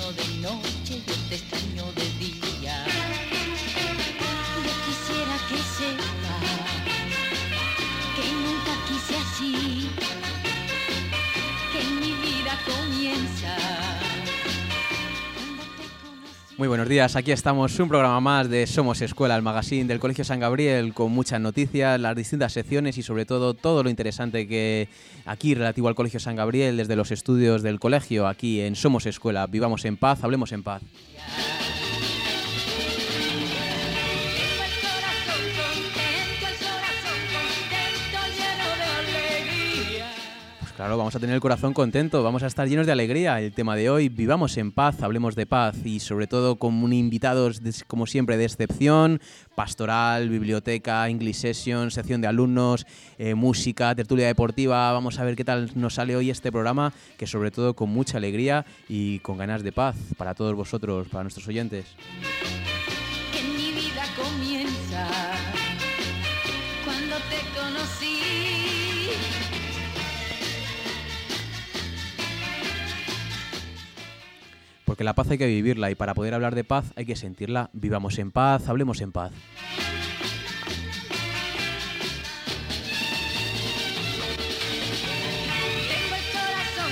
extraño de noche, yo te extraño de día. Yo quisiera que sepas que nunca quise así, que en mi vida comienza. Muy buenos días, aquí estamos, un programa más de Somos Escuela, el magazine del Colegio San Gabriel, con muchas noticias, las distintas secciones y sobre todo todo lo interesante que aquí relativo al Colegio San Gabriel, desde los estudios del colegio, aquí en Somos Escuela. Vivamos en paz, hablemos en paz. Claro, vamos a tener el corazón contento, vamos a estar llenos de alegría. El tema de hoy, vivamos en paz, hablemos de paz y sobre todo con invitados, como siempre, de excepción, pastoral, biblioteca, English Session, sección de alumnos, música, tertulia deportiva. Vamos a ver qué tal nos sale hoy este programa, que sobre todo con mucha alegría y con ganas de paz para todos vosotros, para nuestros oyentes. Que mi vida comienza cuando te conocí. Porque la paz hay que vivirla y para poder hablar de paz hay que sentirla. Vivamos en paz, hablemos en paz. Tengo el corazón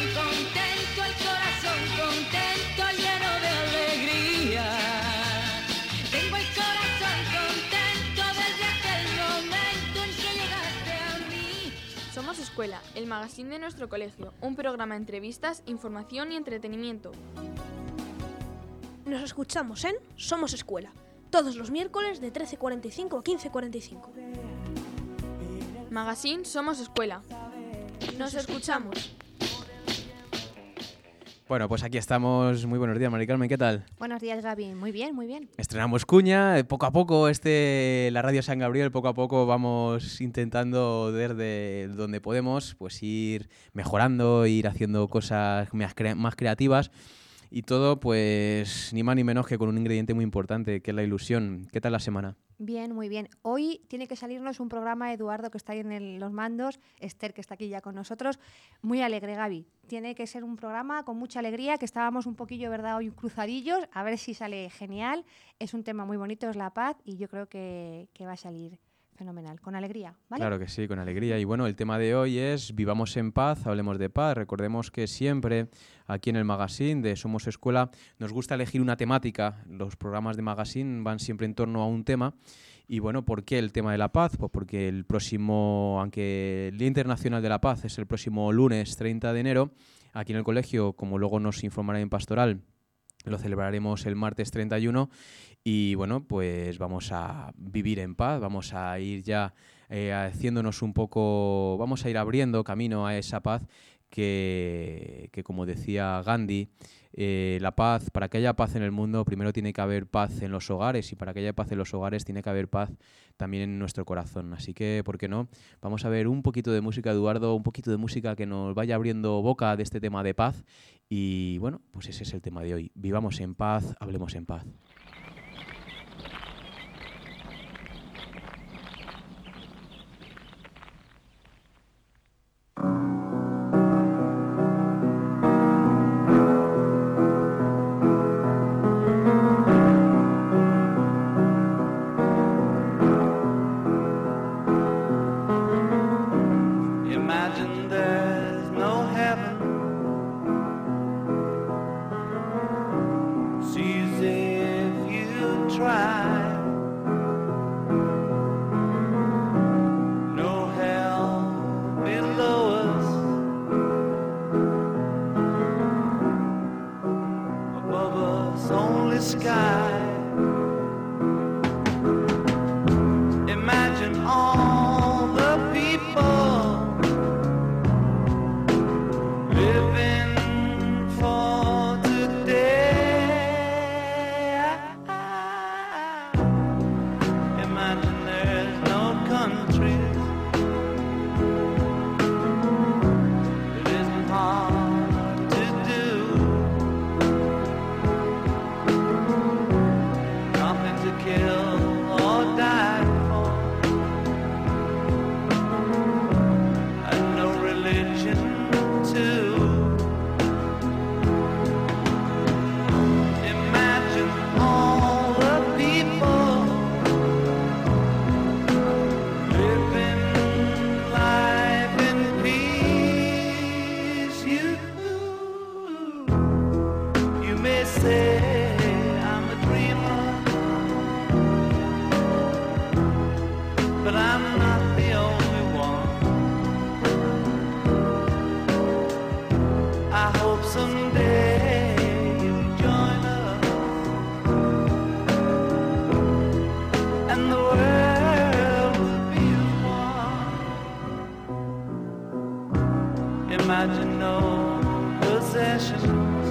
contento, lleno de alegría. Tengo el corazón contento desde aquel momento en que llegaste a mí. Somos Escuela, el magazine de nuestro colegio, un programa de entrevistas, información y entretenimiento. Nos escuchamos en Somos Escuela, todos los miércoles de 13:45 a 15:45. Magazine Somos Escuela. Nos escuchamos. Bueno, pues aquí estamos. Muy buenos días, Mari Carmen, ¿qué tal? Buenos días, Gaby. Muy bien, muy bien. Estrenamos cuña, poco a poco la Radio San Gabriel, poco a poco vamos intentando desde donde podemos pues ir mejorando, ir haciendo cosas más creativas. Y todo, pues, ni más ni menos que con un ingrediente muy importante, que es la ilusión. ¿Qué tal la semana? Bien, muy bien. Hoy tiene que salirnos un programa, Eduardo, que está ahí en los mandos, Esther, que está aquí ya con nosotros. Muy alegre, Gaby. Tiene que ser un programa con mucha alegría, que estábamos un poquillo, ¿verdad?, hoy cruzadillos. A ver si sale genial. Es un tema muy bonito, es la paz, y yo creo que va a salir fenomenal, con alegría, ¿vale? Claro que sí, con alegría. Y bueno, el tema de hoy es Vivamos en paz, hablemos de paz. Recordemos que siempre aquí en el magazine de Somos Escuela nos gusta elegir una temática. Los programas de magazine van siempre en torno a un tema. Y bueno, ¿por qué el tema de la paz? Pues porque aunque el Día Internacional de la Paz es el próximo lunes 30 de enero, aquí en el colegio, como luego nos informará en Pastoral, lo celebraremos el martes 31 y bueno, pues vamos a vivir en paz, vamos a ir ya haciéndonos un poco, vamos a ir abriendo camino a esa paz que como decía Gandhi, la paz, para que haya paz en el mundo, primero tiene que haber paz en los hogares y para que haya paz en los hogares tiene que haber paz también en nuestro corazón. Así que, ¿por qué no? Vamos a ver un poquito de música, Eduardo, un poquito de música que nos vaya abriendo boca de este tema de paz. Y bueno, pues ese es el tema de hoy. Vivamos en paz, hablemos en paz. Imagine there's no heaven. It's easy imagine no possessions.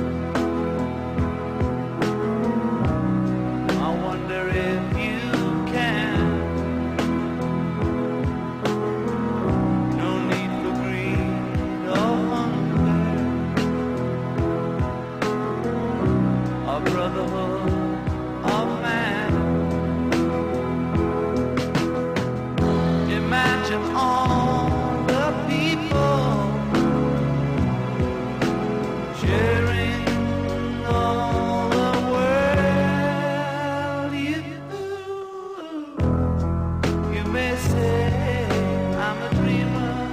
I wonder if you can. No need for greed or hunger, or brotherhood of man. Imagine all the people sharing all the world. You may say I'm a dreamer,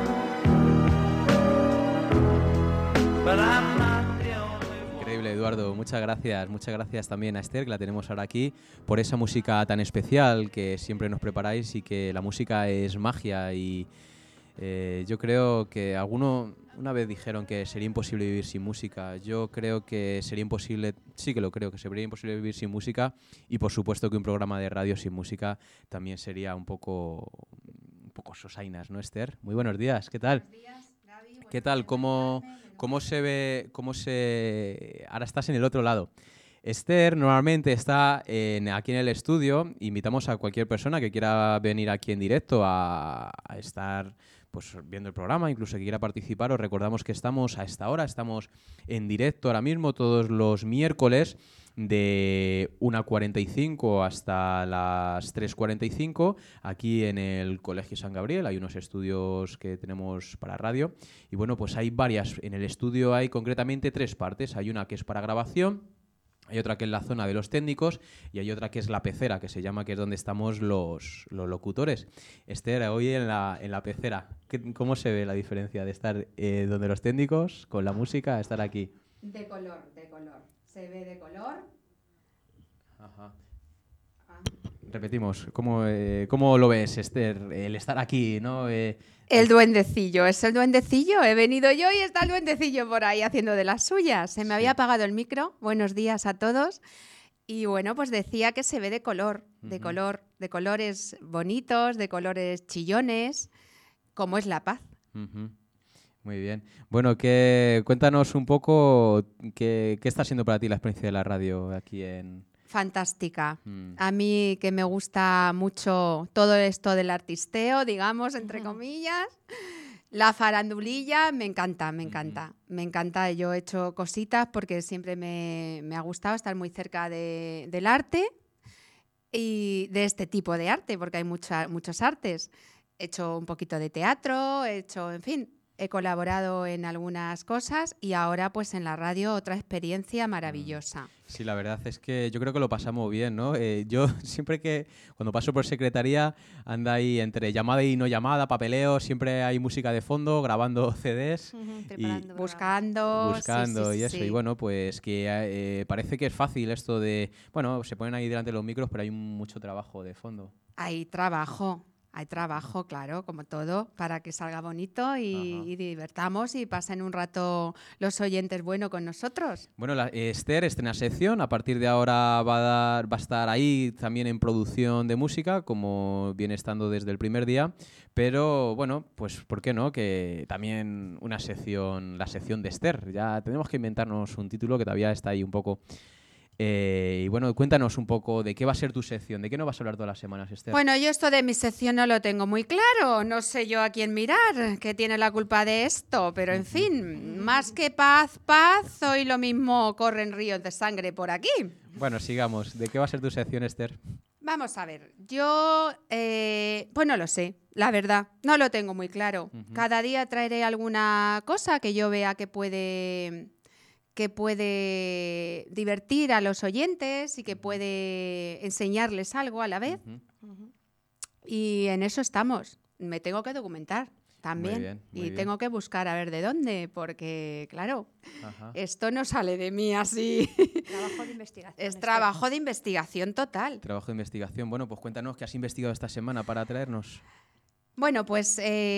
but I'm not the only one. Increíble, Eduardo. Muchas gracias también a Esther, que la tenemos ahora aquí, por esa música tan especial que siempre nos preparáis, y que la música es magia. Y yo creo que una vez dijeron que sería imposible vivir sin música. Yo creo que sería imposible, sí que lo creo, que sería imposible vivir sin música, y por supuesto que un programa de radio sin música también sería un poco sosainas, ¿no, Esther? Muy buenos días, ¿qué tal? Buenos días, Gaby. ¿Qué tal? ¿Cómo se ve? Ahora estás en el otro lado. Esther normalmente está aquí en el estudio. Invitamos a cualquier persona que quiera venir aquí en directo a estar pues viendo el programa, incluso que quiera participar. Os recordamos que estamos a esta hora, estamos en directo ahora mismo todos los miércoles de 1:45 hasta las 3:45 aquí en el Colegio San Gabriel. Hay unos estudios que tenemos para radio, y bueno, pues hay varias. En el estudio hay concretamente 3 partes. Hay una que es para grabación, hay otra que es la zona de los técnicos, y hay otra que es la pecera, que se llama, que es donde estamos los locutores. Esther, hoy en la pecera, ¿cómo se ve la diferencia de estar donde los técnicos con la música a estar aquí? De color. Se ve de color. Ajá. Repetimos, ¿cómo lo ves, Esther, el estar aquí, ¿no? El duendecillo, es el duendecillo. He venido yo y está el duendecillo por ahí haciendo de las suyas. Se me había apagado el micro. Buenos días a todos. Y bueno, pues decía que se ve de color, de colores bonitos, de colores chillones, como es la paz. Muy bien. Bueno, cuéntanos un poco qué está siendo para ti la experiencia de la radio aquí en... Fantástica. A mí, que me gusta mucho todo esto del artisteo, digamos, entre comillas, la farandulilla, me encanta. Me encanta. Yo he hecho cositas porque siempre me ha gustado estar muy cerca del arte y de este tipo de arte, porque hay muchos artes. He hecho un poquito de teatro, en fin, he colaborado en algunas cosas, y ahora pues en la radio otra experiencia maravillosa. Sí, la verdad es que yo creo que lo pasamos bien, ¿no? Yo siempre cuando paso por secretaría, anda ahí entre llamada y no llamada, papeleo, siempre hay música de fondo, grabando CDs y buscando sí, y eso. sí. Y bueno, pues que parece que es fácil esto de, bueno, se ponen ahí delante los micros, pero hay mucho trabajo de fondo. Hay trabajo, claro, como todo, para que salga bonito y divertamos y pasen un rato los oyentes bueno con nosotros. Bueno, Esther estrena sección. A partir de ahora va a estar ahí también en producción de música, como viene estando desde el primer día. Pero bueno, pues ¿por qué no? Que también la sección de Esther. Ya tenemos que inventarnos un título que todavía está ahí un poco... y bueno, cuéntanos un poco de qué va a ser tu sección, de qué nos vas a hablar todas las semanas, Esther. Bueno, yo esto de mi sección no lo tengo muy claro, no sé yo a quién mirar, que tiene la culpa de esto, pero en fin, más que paz, hoy lo mismo corren ríos de sangre por aquí. Bueno, sigamos. ¿De qué va a ser tu sección, Esther? Vamos a ver, yo pues no lo sé, la verdad, no lo tengo muy claro. Cada día traeré alguna cosa que yo vea que puede divertir a los oyentes y que puede enseñarles algo a la vez. Y en eso estamos. Me tengo que documentar también. Muy bien. Tengo que buscar a ver de dónde, porque, claro, esto no sale de mí así. Trabajo de investigación. Es trabajo de investigación total. Trabajo de investigación. Bueno, pues cuéntanos qué has investigado esta semana para traernos. Bueno, pues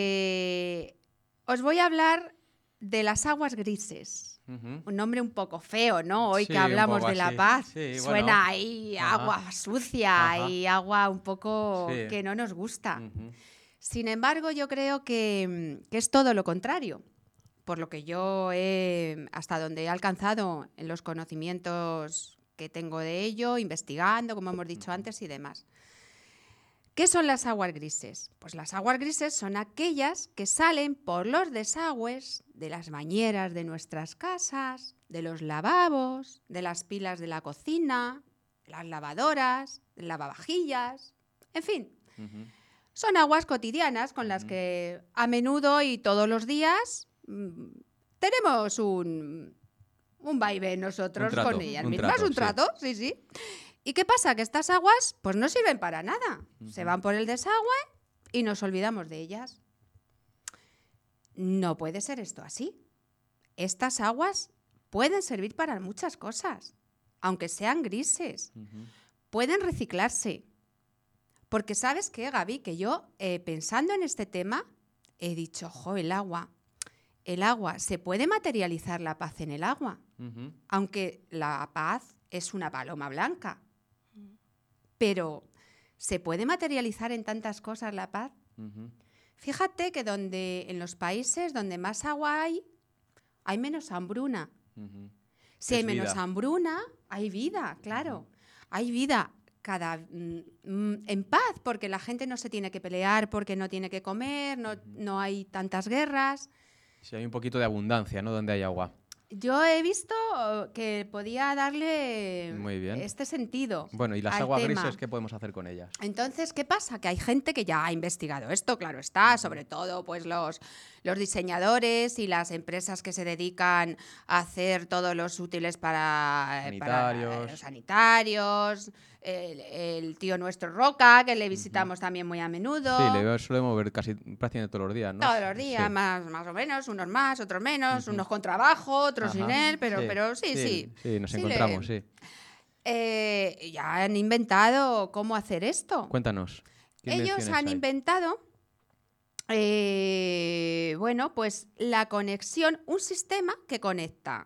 os voy a hablar de las aguas grises. Un nombre un poco feo, ¿no? Hoy que hablamos de la paz. Sí, suena ahí agua sucia y agua un poco que no nos gusta. Sin embargo, yo creo que es todo lo contrario. por lo que yo hasta donde he alcanzado en los conocimientos que tengo de ello, investigando, como hemos dicho antes y demás. ¿Qué son las aguas grises? Pues las aguas grises son aquellas que salen por los desagües de las bañeras de nuestras casas, de los lavabos, de las pilas de la cocina, las lavadoras, lavavajillas, en fin. Son aguas cotidianas con las que a menudo y todos los días tenemos un vaivén nosotros con ellas mismas, un trato, sí. ¿Y qué pasa? Que estas aguas pues no sirven para nada. Se van por el desagüe y nos olvidamos de ellas. No puede ser esto así. Estas aguas pueden servir para muchas cosas, aunque sean grises. Pueden reciclarse. Porque ¿sabes qué, Gaby? Que yo, pensando en este tema, he dicho, el agua, se puede materializar la paz en el agua. Aunque la paz es una paloma blanca. Pero, ¿se puede materializar en tantas cosas la paz? Fíjate que en los países donde más agua hay menos hambruna. Si hay menos hambruna, hay vida, claro. Hay vida en paz, porque la gente no se tiene que pelear, porque no tiene que comer, no hay tantas guerras. Sí, hay un poquito de abundancia, ¿no? Donde hay agua. Yo he visto que podía darle este sentido. Bueno, ¿y las aguas grises qué podemos hacer con ellas? Entonces, ¿qué pasa? Que hay gente que ya ha investigado esto, claro está, sobre todo pues los diseñadores y las empresas que se dedican a hacer todos los útiles para los sanitarios, el tío nuestro Roca, que le visitamos también muy a menudo. Sí, le solemos ver prácticamente todos los días, ¿no? Todos los días, más o menos, unos más, otros menos, unos con trabajo, otros sin él, pero sí. Sí, nos encontramos, sí. Ya han inventado cómo hacer esto. Cuéntanos. Ellos han inventado, pues la conexión, un sistema que conecta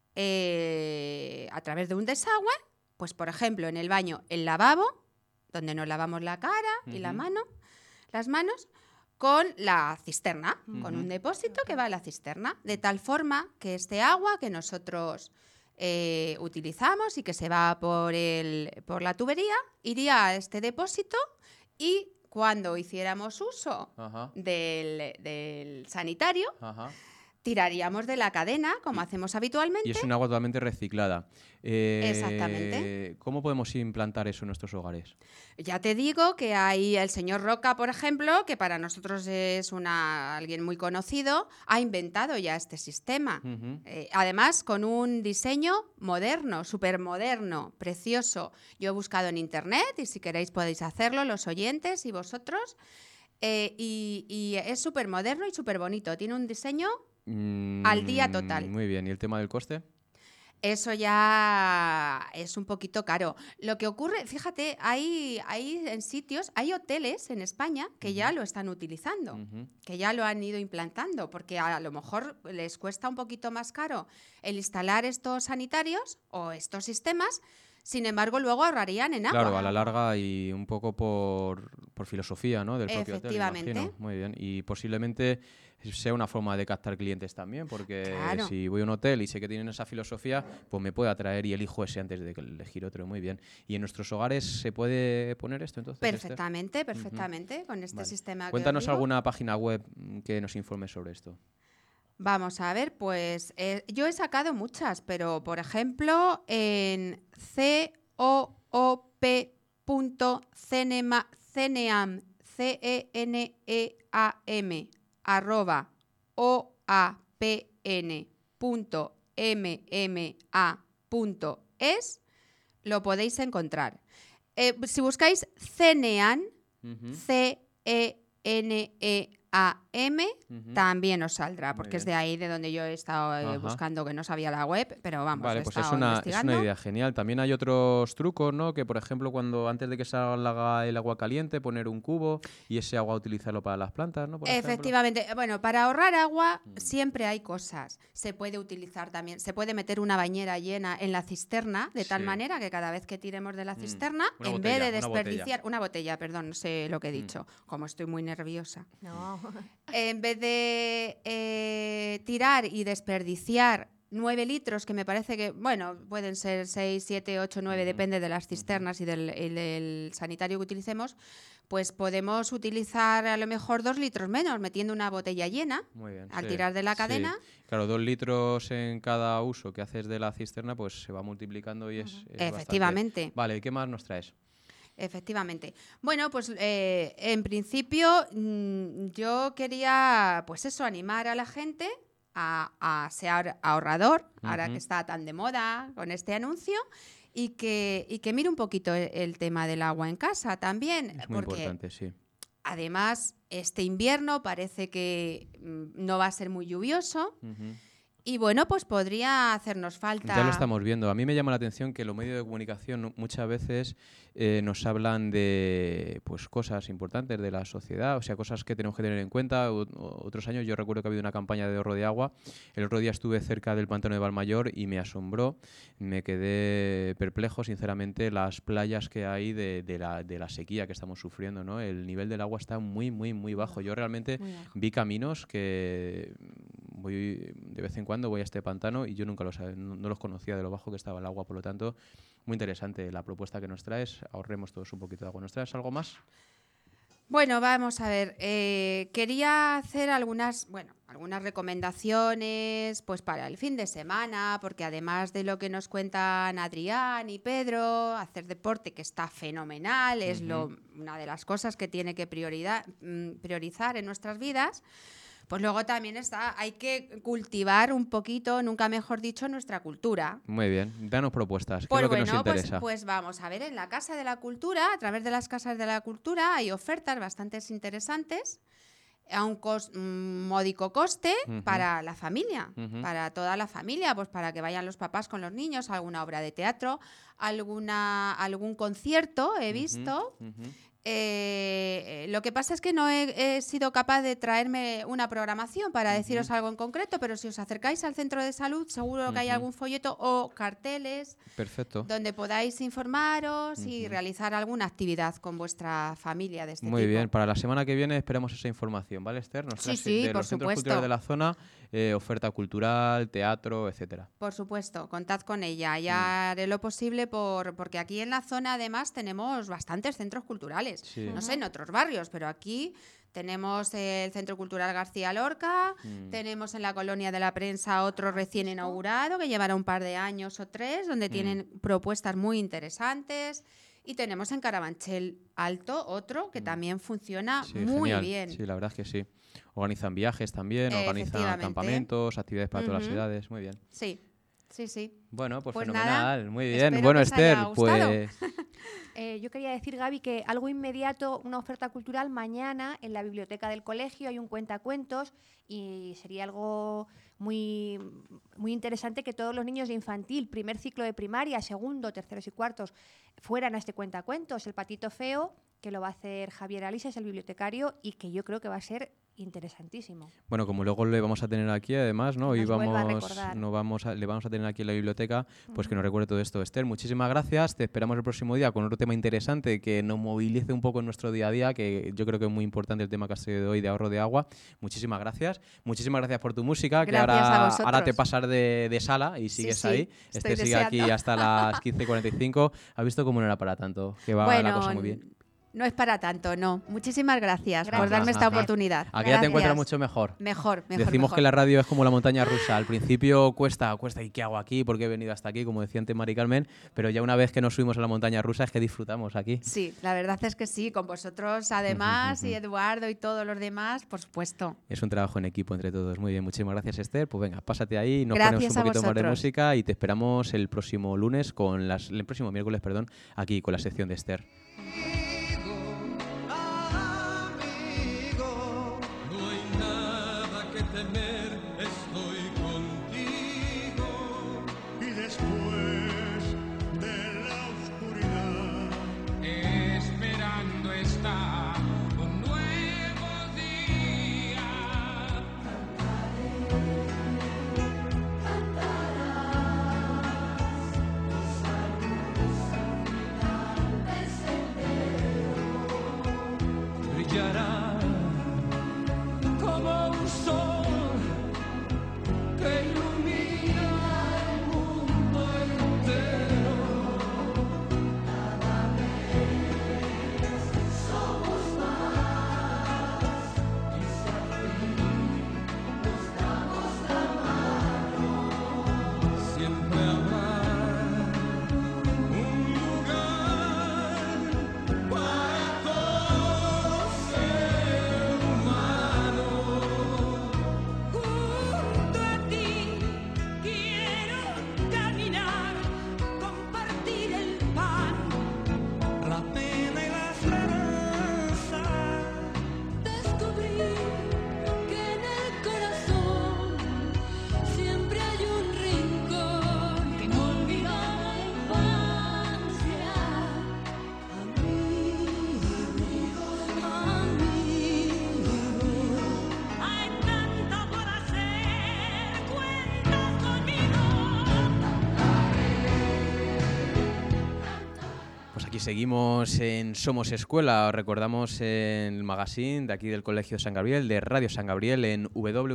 a través de un desagüe, pues por ejemplo en el baño, el lavabo, donde nos lavamos la cara y las manos, con la cisterna, con un depósito que va a la cisterna, de tal forma que este agua que nosotros utilizamos y que se va por la tubería, iría a este depósito y cuando hiciéramos uso del sanitario, tiraríamos de la cadena, como hacemos habitualmente. Y es un agua totalmente reciclada. Exactamente. ¿Cómo podemos implantar eso en nuestros hogares? Ya te digo que hay el señor Roca, por ejemplo, que para nosotros es alguien muy conocido, ha inventado ya este sistema. Además, con un diseño moderno, supermoderno, precioso. Yo he buscado en internet y si queréis podéis hacerlo, los oyentes y vosotros. Y es súper moderno y súper bonito. Tiene un diseño al día total. Muy bien. ¿Y el tema del coste? Eso ya es un poquito caro. Lo que ocurre, fíjate, hay en sitios, hay hoteles en España que ya lo están utilizando, que ya lo han ido implantando, porque a lo mejor les cuesta un poquito más caro el instalar estos sanitarios o estos sistemas. Sin embargo, luego ahorrarían en agua. Claro, a la larga y un poco por filosofía, ¿no? Del propio hotel, imagino. Muy bien. Y posiblemente sea una forma de captar clientes también, porque si voy a un hotel y sé que tienen esa filosofía, pues me puede atraer y elijo ese antes de elegir otro. Muy bien. ¿Y en nuestros hogares se puede poner esto entonces? Perfectamente, con este sistema. Cuéntanos alguna página web que nos informe sobre esto. Vamos a ver, pues yo he sacado muchas, pero por ejemplo en coop.ceneam.mma.es lo podéis encontrar. Si buscáis Ceneam, CENEAM, también os saldrá, porque es de ahí de donde yo he estado buscando, que no sabía la web, pero vamos, vale, pues es una idea genial. También hay otros trucos, ¿no? Que por ejemplo, antes de que salga el agua caliente, poner un cubo y ese agua utilizarlo para las plantas, ¿no? Efectivamente. Bueno, para ahorrar agua siempre hay cosas. Se puede utilizar también, se puede meter una bañera llena en la cisterna, de tal manera que cada vez que tiremos de la cisterna, vez de desperdiciar una botella, perdón, no sé lo que he dicho, como estoy muy nerviosa. No. En vez de tirar y desperdiciar 9 litros, que me parece que, bueno, pueden ser 6, 7, 8, 9, depende de las cisternas y del sanitario que utilicemos, pues podemos utilizar a lo mejor 2 litros menos, metiendo una botella llena. Muy bien, al sí, tirar de la cadena. Sí. Claro, 2 litros en cada uso que haces de la cisterna, pues se va multiplicando y es Efectivamente. bastante. Vale, ¿y qué más nos traes? Efectivamente. Bueno, pues en principio yo quería, pues eso, animar a la gente a ser ahorrador, ahora que está tan de moda con este anuncio, y que mire un poquito el tema del agua en casa también. Es muy importante, sí. Además, este invierno parece que no va a ser muy lluvioso. Y bueno, pues podría hacernos falta... Ya lo estamos viendo. A mí me llama la atención que los medios de comunicación muchas veces nos hablan de pues cosas importantes de la sociedad, o sea, cosas que tenemos que tener en cuenta. Otros años yo recuerdo que ha habido una campaña de ahorro de agua. El otro día estuve cerca del pantano de Valmayor y me asombró, me quedé perplejo, sinceramente, las playas que hay de la sequía que estamos sufriendo, ¿no? El nivel del agua está muy, muy, muy bajo. Yo realmente vi caminos que... voy de vez en cuando voy a este pantano y yo nunca no los conocía de lo bajo que estaba el agua, por lo tanto, muy interesante la propuesta que nos traes. Ahorremos todos un poquito de agua. ¿Nos traes algo más? Bueno, vamos a ver. Quería hacer algunas recomendaciones pues para el fin de semana, porque además de lo que nos cuentan Adrián y Pedro, hacer deporte, que está fenomenal, es una de las cosas que tiene que priorizar en nuestras vidas. Pues luego también hay que cultivar un poquito, nunca mejor dicho, nuestra cultura. Muy bien, danos propuestas, ¿qué Pues es lo que nos interesa? Pues vamos a ver, en la Casa de la Cultura, a través de las Casas de la Cultura, hay ofertas bastante interesantes a un módico coste para la familia, para toda la familia, pues para que vayan los papás con los niños, alguna obra de teatro, algún concierto he visto. Lo que pasa es que no he sido capaz de traerme una programación para deciros algo en concreto, pero si os acercáis al centro de salud seguro que hay algún folleto o carteles donde podáis informaros y realizar alguna actividad con vuestra familia de este tipo. Muy bien, para la semana que viene esperemos esa información, ¿vale, Esther? Nos traes de los centros culturales de la zona, oferta cultural, teatro, etcétera. Por supuesto, contad con ella. Ya haré lo posible porque aquí en la zona además tenemos bastantes centros culturales. Sí. No sé, en otros barrios, pero aquí tenemos el Centro Cultural García Lorca, tenemos en la Colonia de la Prensa otro recién inaugurado que llevará un par de años o 3, donde tienen propuestas muy interesantes. Y tenemos en Carabanchel Alto otro que también funciona muy bien. Sí, la verdad es que sí. Organizan viajes también, organizan campamentos, actividades para todas las edades. Muy bien. Sí. Bueno, pues fenomenal. Nada, muy bien. Bueno, Esther, pues... Yo quería decir, Gaby, que algo inmediato, una oferta cultural mañana en la biblioteca del colegio, hay un cuentacuentos y sería algo muy, muy interesante que todos los niños de infantil, primer ciclo de primaria, segundo, terceros y cuartos, fueran a este cuentacuentos. El Patito Feo, que lo va a hacer Javier Alisa, es el bibliotecario, y que yo creo que va a ser interesantísimo. Bueno, como luego le vamos a tener aquí, además, ¿no? Le vamos a tener aquí en la biblioteca, pues que nos recuerde todo esto. Esther, muchísimas gracias. Te esperamos el próximo día con otro tema interesante que nos movilice un poco en nuestro día a día, que yo creo que es muy importante el tema que has traído hoy de ahorro de agua. Muchísimas gracias. Muchísimas gracias por tu música, que ahora te pasas de sala y sigues ahí. Esther sigue aquí hasta las 15:45. ¿Has visto cómo no era para tanto? Que va la cosa muy bien. No es para tanto, no. Muchísimas gracias por darme esta oportunidad. Aquí ya te encuentras mucho mejor. Mejor. Decimos que la radio es como la montaña rusa. Al principio cuesta. ¿Y qué hago aquí? ¿Por qué he venido hasta aquí? Como decía antes Mari Carmen. Pero ya una vez que nos subimos a la montaña rusa es que disfrutamos aquí. Sí, la verdad es que sí. Con vosotros además y Eduardo y todos los demás, por supuesto. Es un trabajo en equipo entre todos. Muy bien, muchísimas gracias, Esther. Pues venga, pásate ahí. Nos ponemos un poquito más de música y te esperamos el próximo miércoles, aquí con la sección de Esther. un sol que ilumina el mundo entero. Cada vez somos más y si al fin nos damos la mano, siempre habrá un lugar para todo ser humano. Junto a ti quiero caminar, compartir el pan, La pena y la esperanza. descubrir que en el corazón siempre hay un rincón que no olvida la infancia. Amigo, hay tanto por hacer, cuenta conmigo. Pues aquí seguimos en Somos Escuela. Os recordamos en el magazine de aquí del Colegio San Gabriel, de Radio San Gabriel, en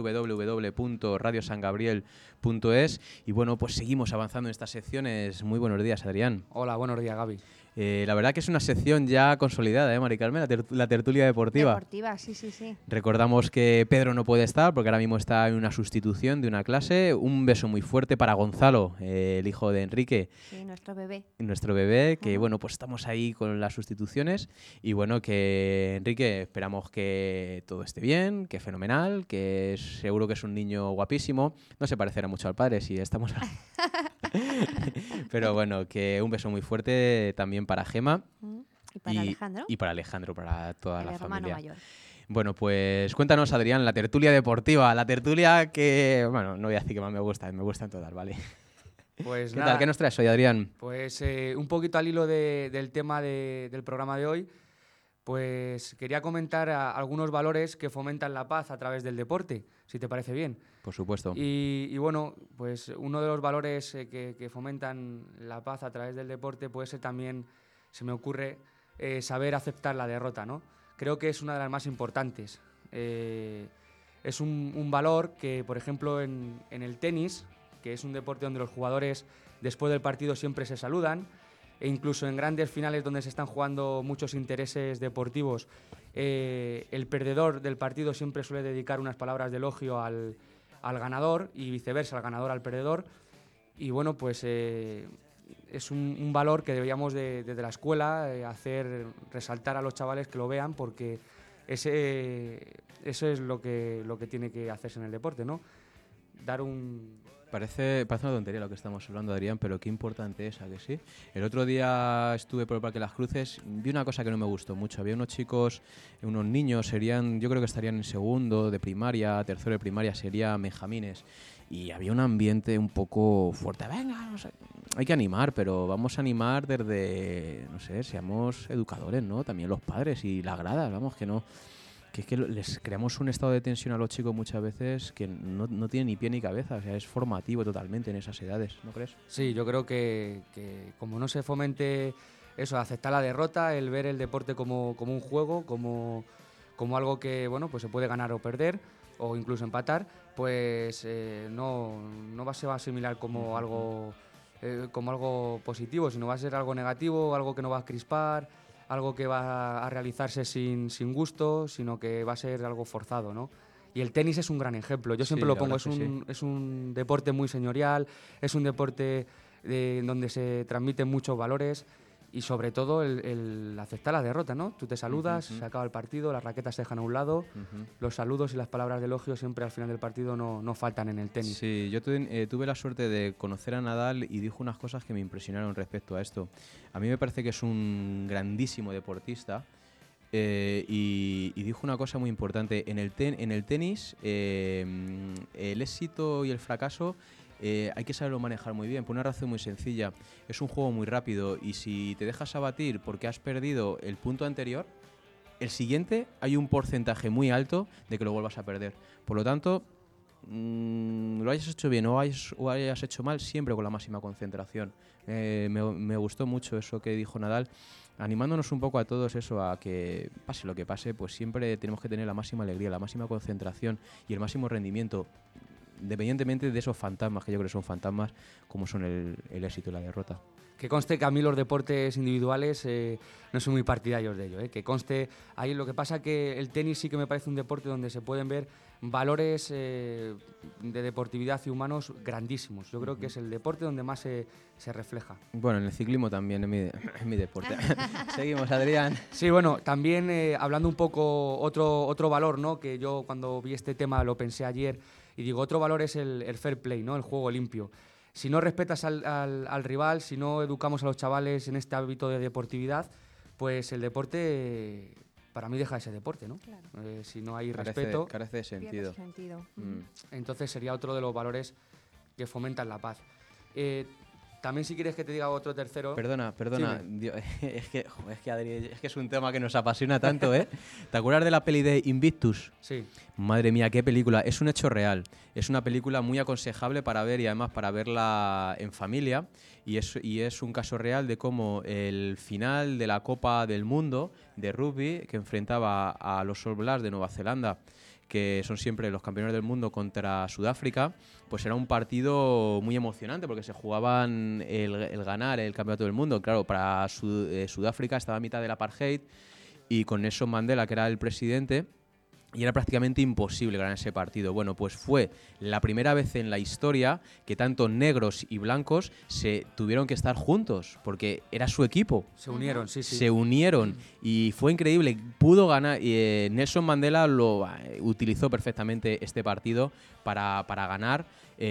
www.radiosangabriel.es. Y bueno, pues seguimos avanzando en estas secciones. Muy buenos días, Adrián. Hola, buenos días, Gaby. La verdad que es una sección ya consolidada, Mari Carmen, la tertulia deportiva. Deportiva, sí, sí, sí. Recordamos que Pedro no puede estar porque ahora mismo está en una sustitución de una clase. Un beso muy fuerte para Gonzalo, el hijo de Enrique, Sí, nuestro bebé. nuestro bebé, que Ajá. bueno, pues estamos ahí con las sustituciones y bueno, que Enrique, esperamos que todo esté bien, que fenomenal, que seguro que es un niño guapísimo. No se parecerá mucho al padre si estamos... Pero bueno, que un beso muy fuerte también para Gema Y para Alejandro, y para Alejandro, para toda el la hermano familia. mayor. Bueno, pues cuéntanos, Adrián, la tertulia deportiva, la tertulia que, bueno, no voy a decir que más me gustan todas, ¿vale? Pues ¿Qué nada, tal? ¿Qué nos traes hoy, Adrián? pues un poquito al hilo del tema del programa de hoy, pues quería comentar algunos valores que fomentan la paz a través del deporte, si te parece bien. Por supuesto. Y bueno, pues uno de los valores que fomentan la paz a través del deporte puede ser también, se me ocurre, saber aceptar la derrota, ¿no? Creo que es una de las más importantes. Es un valor que, por ejemplo, en el tenis, que es un deporte donde los jugadores después del partido siempre se saludan, e incluso en grandes finales donde se están jugando muchos intereses deportivos, el perdedor del partido siempre suele dedicar unas palabras de elogio al ganador y viceversa, al ganador al perdedor. Y bueno, pues es un valor que deberíamos desde la escuela hacer resaltar a los chavales que lo vean, porque eso es lo que tiene que hacerse en el deporte, ¿no? Dar un... Parece una tontería lo que estamos hablando, Adrián, pero qué importante es, ¿a que sí? El otro día estuve por el Parque Las Cruces, vi una cosa que no me gustó mucho. Había unos chicos, unos niños, yo creo que estarían en segundo de primaria, tercero de primaria, serían benjamines. Y había un ambiente un poco fuerte. Venga, no sé, hay que animar, pero vamos a animar desde, no sé, seamos educadores, ¿no? También los padres y las gradas, vamos, que no... Que es que les creamos un estado de tensión a los chicos muchas veces que no tiene ni pie ni cabeza, o sea, es formativo totalmente en esas edades, ¿no crees? Sí, yo creo que como no se fomente eso, aceptar la derrota, el ver el deporte como un juego, como algo que, bueno, pues se puede ganar o perder, o incluso empatar, pues no se va a asimilar como algo positivo, sino va a ser algo negativo, algo que no va a crispar, algo que va a realizarse sin gusto, sino que va a ser algo forzado, ¿no? Y el tenis es un gran ejemplo. Yo siempre Sí, lo la pongo, verdad que es un deporte muy señorial, es un deporte donde se transmiten muchos valores y sobre todo el aceptar la derrota, ¿no? Tú te saludas, se acaba el partido, las raquetas se dejan a un lado, los saludos y las palabras de elogio siempre al final del partido no faltan en el tenis. Sí, yo tuve la suerte de conocer a Nadal y dijo unas cosas que me impresionaron respecto a esto. A mí me parece que es un grandísimo deportista y dijo una cosa muy importante. En el tenis, el éxito y el fracaso hay que saberlo manejar muy bien, por una razón muy sencilla. Es un juego muy rápido y si te dejas abatir porque has perdido el punto anterior, el siguiente hay un porcentaje muy alto de que lo vuelvas a perder. Por lo tanto, lo hayas hecho bien o hayas hecho mal, siempre con la máxima concentración. Me gustó mucho eso que dijo Nadal, animándonos un poco a todos eso, a que pase lo que pase, pues siempre tenemos que tener la máxima alegría, la máxima concentración y el máximo rendimiento, independientemente de esos fantasmas, que yo creo que son fantasmas, como son el éxito y la derrota. Que conste que a mí los deportes individuales no soy muy partidario de ello. Que conste, ahí lo que pasa que el tenis sí que me parece un deporte donde se pueden ver valores de deportividad y humanos grandísimos. Yo creo que es el deporte donde más se refleja. Bueno, en el ciclismo también es mi deporte. Seguimos, Adrián. Sí, bueno, también hablando un poco otro valor, ¿no? Que yo cuando vi este tema lo pensé ayer y digo, otro valor es el fair play, ¿no? El juego limpio. Si no respetas al rival, si no educamos a los chavales en este hábito de deportividad, pues el deporte para mí deja de ser deporte, ¿no? Claro. Si no hay respeto... Carece de sentido. Entonces sería otro de los valores que fomentan la paz. También si quieres que te diga otro tercero... Perdona, Dios, es que Adri, es que es un tema que nos apasiona tanto, ¿eh? ¿Te acuerdas de la peli de Invictus? Sí. Madre mía, qué película. Es un hecho real. Es una película muy aconsejable para ver y además para verla en familia. Y es un caso real de cómo el final de la Copa del Mundo de rugby, que enfrentaba a los All Blacks de Nueva Zelanda, que son siempre los campeones del mundo, contra Sudáfrica, pues era un partido muy emocionante porque se jugaban el ganar el campeonato del mundo. Claro, para Sudáfrica estaba a mitad del apartheid y con Nelson Mandela, que era el presidente, y era prácticamente imposible ganar ese partido. Bueno, pues fue la primera vez en la historia que tanto negros y blancos se tuvieron que estar juntos, porque era su equipo. Se unieron, sí. Se unieron y fue increíble. Pudo ganar. Nelson Mandela utilizó perfectamente este partido para ganar.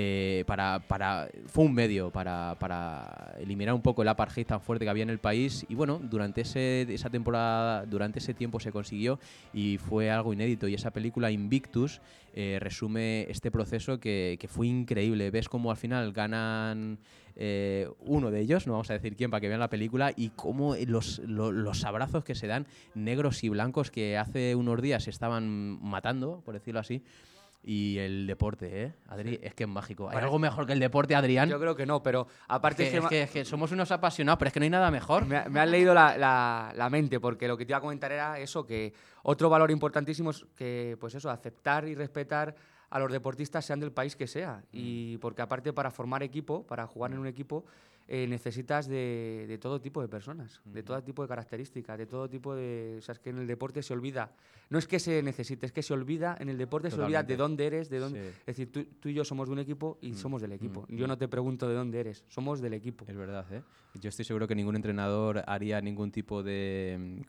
Fue un medio para eliminar un poco el apartheid tan fuerte que había en el país, y bueno, durante esa temporada, durante ese tiempo se consiguió y fue algo inédito, y esa película Invictus resume este proceso que fue increíble. Ves cómo al final ganan uno de ellos, no vamos a decir quién para que vean la película, y cómo los abrazos que se dan negros y blancos que hace unos días se estaban matando, por decirlo así. Y el deporte, Adri, es que es mágico. ¿Hay algo mejor que el deporte, Adrián? Yo creo que no, pero aparte... Es que somos unos apasionados, pero es que no hay nada mejor. Me has leído la mente, porque lo que te iba a comentar era eso, que otro valor importantísimo es que, pues eso, aceptar y respetar a los deportistas, sean del país que sea. Y porque aparte para formar equipo, para jugar en un equipo, necesitas de todo tipo de personas, de todo tipo de características, de todo tipo de... O sea, es que en el deporte se olvida. No es que se necesite, es que se olvida, en el deporte Totalmente. se olvida de dónde eres, de dónde... Sí. Es decir, tú y yo somos de un equipo y somos del equipo. Yo no te pregunto de dónde eres, somos del equipo. Es verdad, ¿eh? Yo estoy seguro que ningún entrenador haría ningún tipo de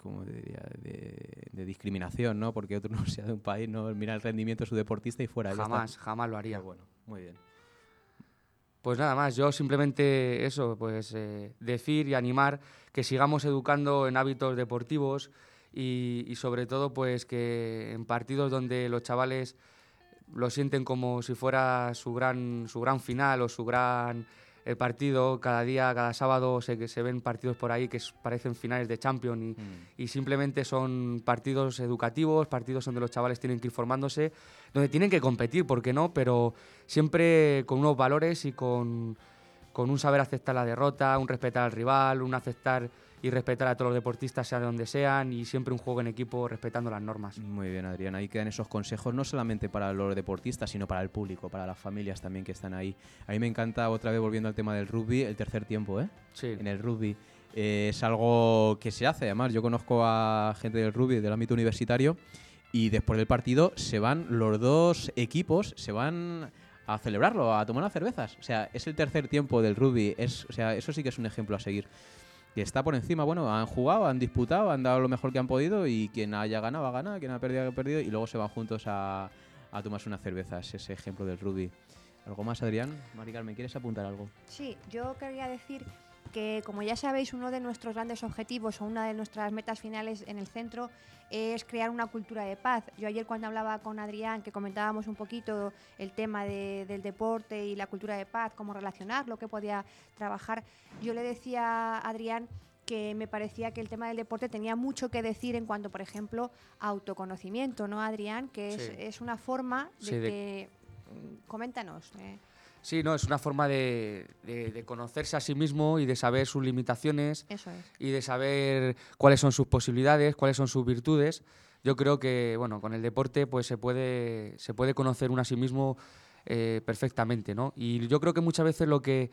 discriminación, ¿no? Porque otro no sea de un país, no mira el rendimiento de su deportista y fuera. Jamás lo haría. Bueno, muy bien. Pues nada más, yo simplemente eso, pues decir y animar que sigamos educando en hábitos deportivos y sobre todo pues que en partidos donde los chavales lo sienten como si fuera su gran final o su gran partido, cada sábado se ven partidos por ahí que parecen finales de Champions y simplemente son partidos educativos, partidos donde los chavales tienen que ir formándose, donde tienen que competir, ¿por qué no? Pero siempre con unos valores y con un saber aceptar la derrota, un respetar al rival, un aceptar y respetar a todos los deportistas, sea de donde sean, y siempre un juego en equipo respetando las normas. Muy bien, Adrián. Ahí quedan esos consejos no solamente para los deportistas, sino para el público, para las familias también que están ahí. A mí me encanta, otra vez volviendo al tema del rugby, el tercer tiempo, Sí. En el rugby. Es algo que se hace, además. Yo conozco a gente del rugby del ámbito universitario y después del partido se van los dos equipos, se van a celebrarlo, a tomar unas cervezas. O sea, es el tercer tiempo del rugby. O sea, eso sí que es un ejemplo a seguir. Que está por encima, bueno, han jugado, han disputado, han dado lo mejor que han podido y quien haya ganado ha ganado, quien ha perdido y luego se van juntos a tomarse unas cervezas. Ese ejemplo del rugby. ¿Algo más, Adrián? Mari Carmen, ¿quieres apuntar algo? Sí, yo quería decir que, como ya sabéis, uno de nuestros grandes objetivos o una de nuestras metas finales en el centro es crear una cultura de paz. Yo ayer, cuando hablaba con Adrián, que comentábamos un poquito el tema del deporte y la cultura de paz, cómo relacionarlo, qué podía trabajar, yo le decía a Adrián que me parecía que el tema del deporte tenía mucho que decir en cuanto, por ejemplo, a autoconocimiento, ¿no, Adrián? Que es una forma de Coméntanos. Sí, no, es una forma de conocerse a sí mismo y de saber sus limitaciones. Eso es. Y de saber cuáles son sus posibilidades, cuáles son sus virtudes. Yo creo que, bueno, con el deporte pues se puede conocer uno a sí mismo perfectamente, ¿no? Y yo creo que muchas veces lo que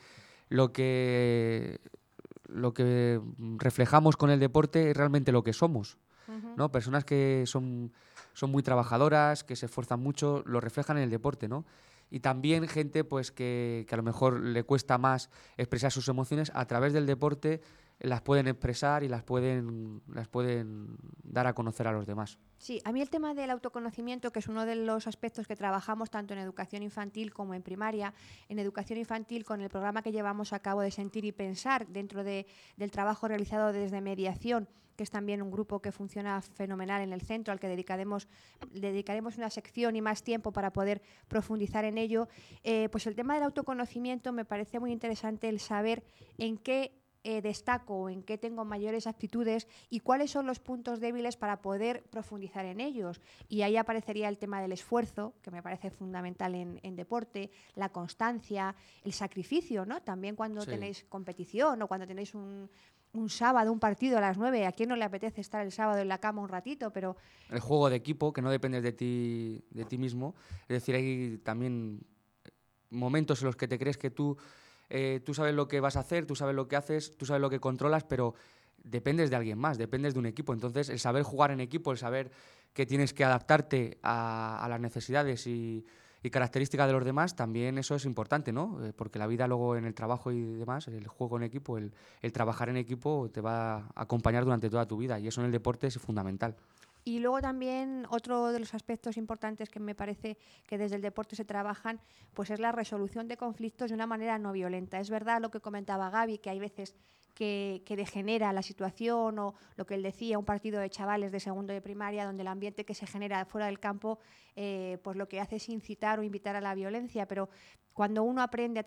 reflejamos con el deporte es realmente lo que somos, ¿no? Personas que son muy trabajadoras, que se esfuerzan mucho, lo reflejan en el deporte, ¿no? Y también gente pues que a lo mejor le cuesta más expresar sus emociones, a través del deporte las pueden expresar y las pueden dar a conocer a los demás. Sí, a mí el tema del autoconocimiento, que es uno de los aspectos que trabajamos tanto en educación infantil como en primaria. En educación infantil, con el programa que llevamos a cabo de Sentir y Pensar, dentro del trabajo realizado desde Mediación, que es también un grupo que funciona fenomenal en el centro, al que dedicaremos una sección y más tiempo para poder profundizar en ello. Pues el tema del autoconocimiento me parece muy interesante, el saber en qué destaco, en qué tengo mayores aptitudes y cuáles son los puntos débiles para poder profundizar en ellos. Y ahí aparecería el tema del esfuerzo, que me parece fundamental en deporte, la constancia, el sacrificio, ¿no? También cuando tenéis competición o cuando tenéis un sábado, un partido a las 9, ¿a quién no le apetece estar el sábado en la cama un ratito? Pero el juego de equipo, que no dependes de ti mismo. Es decir, hay también momentos en los que te crees que tú sabes lo que vas a hacer, tú sabes lo que haces, tú sabes lo que controlas, pero dependes de alguien más, dependes de un equipo. Entonces, el saber jugar en equipo, el saber que tienes que adaptarte a las necesidades y características de los demás, también eso es importante, ¿no? Porque la vida luego en el trabajo y demás, el juego en equipo, el trabajar en equipo te va a acompañar durante toda tu vida, y eso en el deporte es fundamental. Y luego también otro de los aspectos importantes que me parece que desde el deporte se trabajan, pues es la resolución de conflictos de una manera no violenta. Es verdad lo que comentaba Gaby, que hay veces que degenera la situación, o lo que él decía, un partido de chavales de segundo de primaria donde el ambiente que se genera fuera del campo pues lo que hace es incitar o invitar a la violencia. Pero cuando uno aprende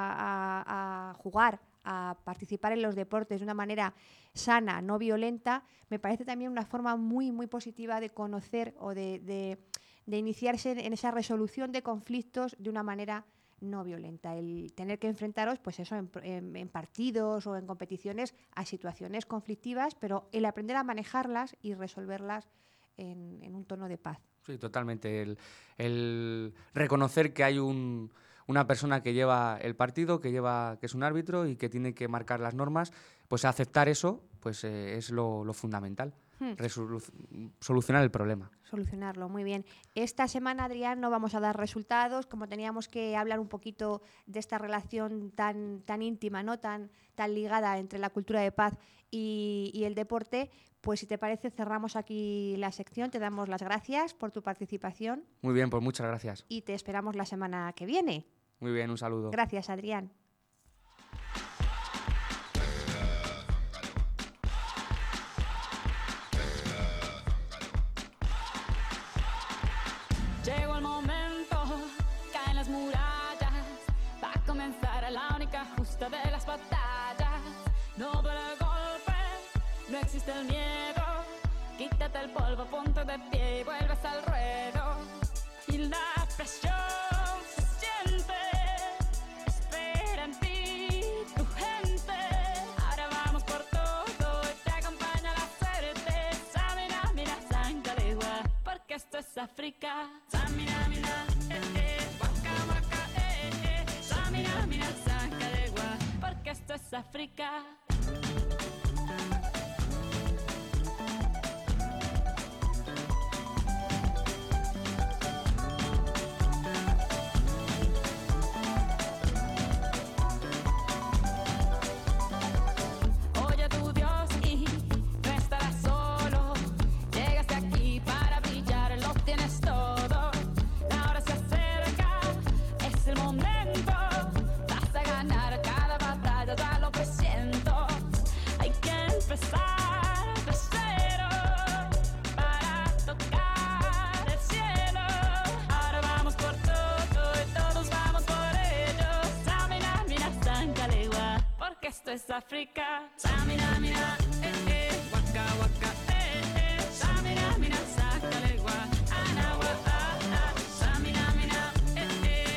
a jugar, a participar en los deportes de una manera sana, no violenta, me parece también una forma muy, muy positiva de conocer o de iniciarse en esa resolución de conflictos de una manera no violenta. El tener que enfrentaros, pues eso, en partidos o en competiciones a situaciones conflictivas, pero el aprender a manejarlas y resolverlas en un tono de paz. Sí, totalmente. El reconocer que hay una persona que lleva el partido, que es un árbitro y que tiene que marcar las normas, pues aceptar eso pues es lo fundamental. Solucionar el problema. Solucionarlo, muy bien. Esta semana, Adrián, no vamos a dar resultados, como teníamos que hablar un poquito de esta relación tan íntima, ¿no? tan ligada entre la cultura de paz y el deporte. Pues si te parece, cerramos aquí la sección, te damos las gracias por tu participación. Muy bien, pues muchas gracias. Y te esperamos la semana que viene. Muy bien, un saludo. Gracias, Adrián. Llegó el momento, caen las murallas, va a comenzar la única justa de las batallas. No duele el golpe, no existe el miedo, quítate el polvo, ponte de pie y vuelves al ruedo. Y la presión se siente, espera en ti tu gente. Ahora vamos por todo y te acompaña la suerte. Samina, mira, Sancalegua, porque esto es África. Samina, mira, waka, waka, Samina, mira, Sancalegua, porque esto es África. Esto es África. Samina, mira, waka, waka, Samina, mira, Sancalegua, Anawa, Samina, mira,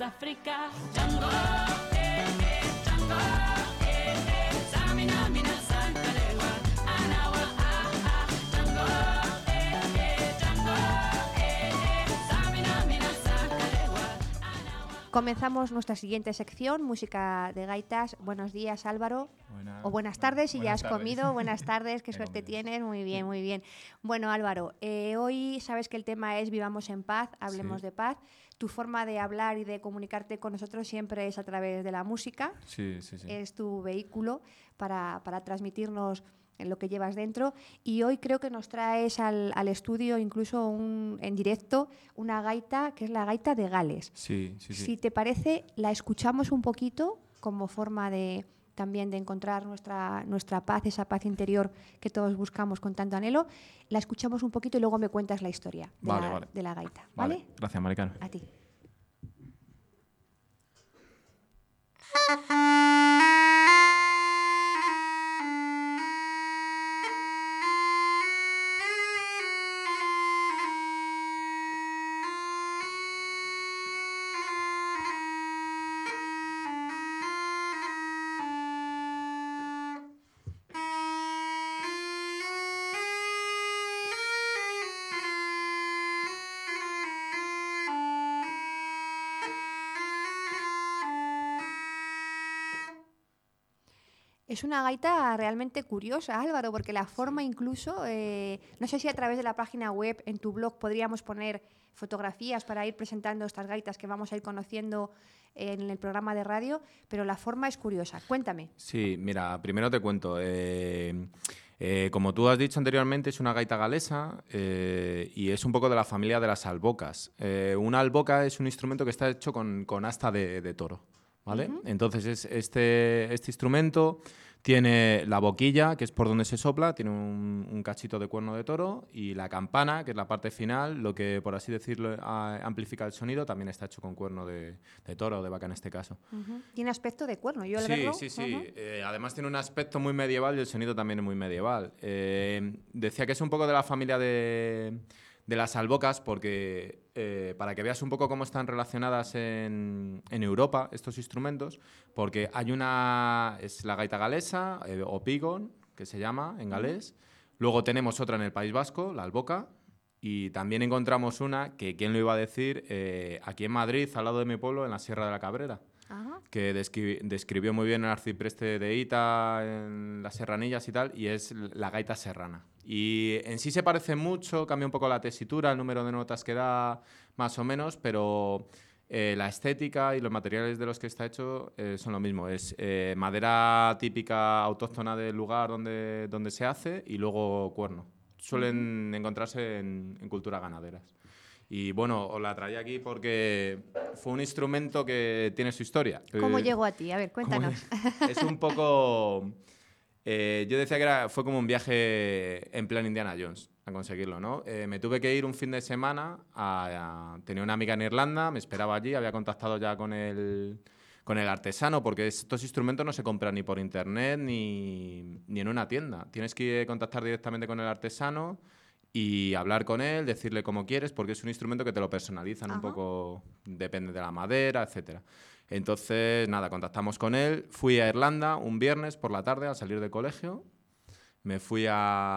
África. Django, Django, Samina, Mina, Santalewa, Anawa, Django, Django, Samina, Mina, Santalewa. Comenzamos nuestra siguiente sección, música de gaitas. Buenos días, Álvaro. O buenas tardes, si ya has comido. Buenas tardes, qué suerte tienes. Muy bien, muy bien. Bueno, Álvaro, hoy sabes que el tema es Vivamos en Paz, hablemos de paz. Tu forma de hablar y de comunicarte con nosotros siempre es a través de la música. Sí. Es tu vehículo para transmitirnos lo que llevas dentro. Y hoy creo que nos traes al estudio, incluso en directo, una gaita que es la gaita de Gales. Sí. Si te parece, la escuchamos un poquito como forma también de encontrar nuestra paz, esa paz interior que todos buscamos con tanto anhelo. La escuchamos un poquito y luego me cuentas la historia de la gaita. ¿Vale? Gracias, Maricano. A ti. Es una gaita realmente curiosa, Álvaro, porque la forma incluso, no sé si a través de la página web, en tu blog, podríamos poner fotografías para ir presentando estas gaitas que vamos a ir conociendo en el programa de radio, pero la forma es curiosa. Cuéntame. Sí, mira, primero te cuento. Como tú has dicho anteriormente, es una gaita galesa y es un poco de la familia de las albocas. Una alboca es un instrumento que está hecho con asta de toro, ¿vale? Entonces, este instrumento tiene la boquilla, que es por donde se sopla, tiene un cachito de cuerno de toro, y la campana, que es la parte final, lo que, por así decirlo, amplifica el sonido, también está hecho con cuerno de toro o de vaca en este caso. Tiene aspecto de cuerno, yo al Sí, verlo... sí. Además tiene un aspecto muy medieval y el sonido también es muy medieval. Decía que es un poco de la familia de las albocas porque, para que veas un poco cómo están relacionadas en Europa estos instrumentos, porque hay es la gaita galesa, o pigon, que se llama en galés. Luego tenemos otra en el País Vasco, la alboca, y también encontramos una que, ¿quién lo iba a decir?, aquí en Madrid, al lado de mi pueblo, en la Sierra de la Cabrera, que describió muy bien el arcipreste de Ita en las serranillas y tal, y es la gaita serrana. Y en sí se parece mucho, cambia un poco la tesitura, el número de notas que da más o menos, pero la estética y los materiales de los que está hecho son lo mismo. Es madera típica autóctona del lugar donde se hace y luego cuerno. Suelen encontrarse en culturas ganaderas. Y bueno, os la traía aquí porque fue un instrumento que tiene su historia. ¿Cómo llegó a ti? A ver, cuéntanos. Es un poco... yo decía que fue como un viaje en plan Indiana Jones a conseguirlo, ¿no? Me tuve que ir un fin de semana tenía una amiga en Irlanda, me esperaba allí, había contactado ya con el artesano, porque estos instrumentos no se compran ni por internet ni en una tienda. Tienes que contactar directamente con el artesano y hablar con él, decirle cómo quieres, porque es un instrumento que te lo personalizan un poco, depende de la madera, etcétera. Entonces, nada, contactamos con él. Fui a Irlanda un viernes por la tarde al salir del colegio. Me fui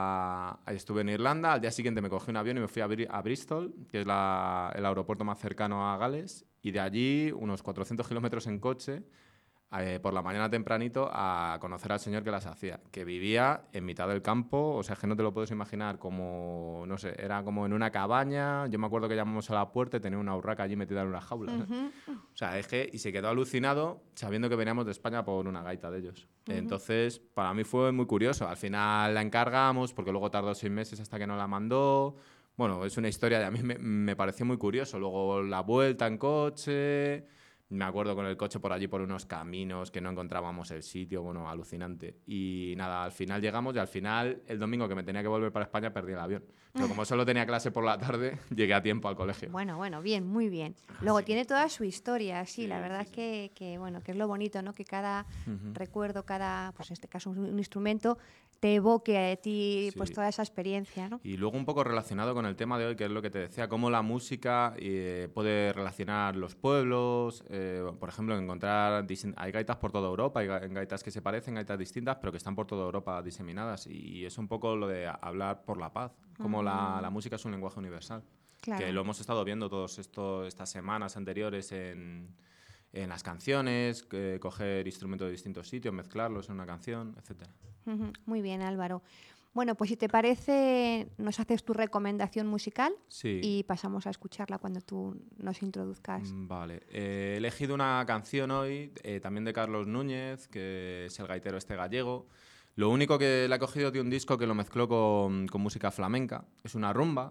estuve en Irlanda. Al día siguiente me cogí un avión y me fui a Bristol, que es el aeropuerto más cercano a Gales. Y de allí, unos 400 kilómetros en coche, por la mañana tempranito, a conocer al señor que las hacía, que vivía en mitad del campo. O sea, es que no te lo puedes imaginar, como, no sé, era como en una cabaña. Yo me acuerdo que llamamos a la puerta y tenía una urraca allí metida en una jaula. O sea, y se quedó alucinado sabiendo que veníamos de España por una gaita de ellos. Entonces, para mí fue muy curioso. Al final la encargamos, porque luego tardó 6 meses hasta que nos la mandó. Bueno, es una historia que a mí me pareció muy curioso. Luego la vuelta en coche... Me acuerdo con el coche por allí, por unos caminos que no encontrábamos el sitio, bueno, alucinante. Y nada, al final llegamos y al final, el domingo que me tenía que volver para España, perdí el avión. Pero como solo tenía clase por la tarde, llegué a tiempo al colegio. Bueno, bien, muy bien. Luego tiene toda su historia, sí, la verdad es que es lo bonito, ¿no? Que cada recuerdo, pues en este caso un instrumento, te evoque a ti pues Sí. toda esa experiencia, ¿no? Y luego un poco relacionado con el tema de hoy, que es lo que te decía, cómo la música puede relacionar los pueblos, por ejemplo, encontrar... Hay gaitas por toda Europa, hay gaitas que se parecen, gaitas distintas, pero que están por toda Europa diseminadas. Y es un poco lo de hablar por la paz, cómo la música es un lenguaje universal. Claro. Que lo hemos estado viendo estas semanas anteriores en las canciones, coger instrumentos de distintos sitios, mezclarlos en una canción, etcétera. Muy bien, Álvaro. Bueno, pues si te parece, nos haces tu recomendación musical Sí. y pasamos a escucharla cuando tú nos introduzcas. Vale. He elegido una canción hoy, también de Carlos Núñez, que es el gaitero gallego. Lo único que le he cogido de un disco que lo mezcló con música flamenca. Es una rumba.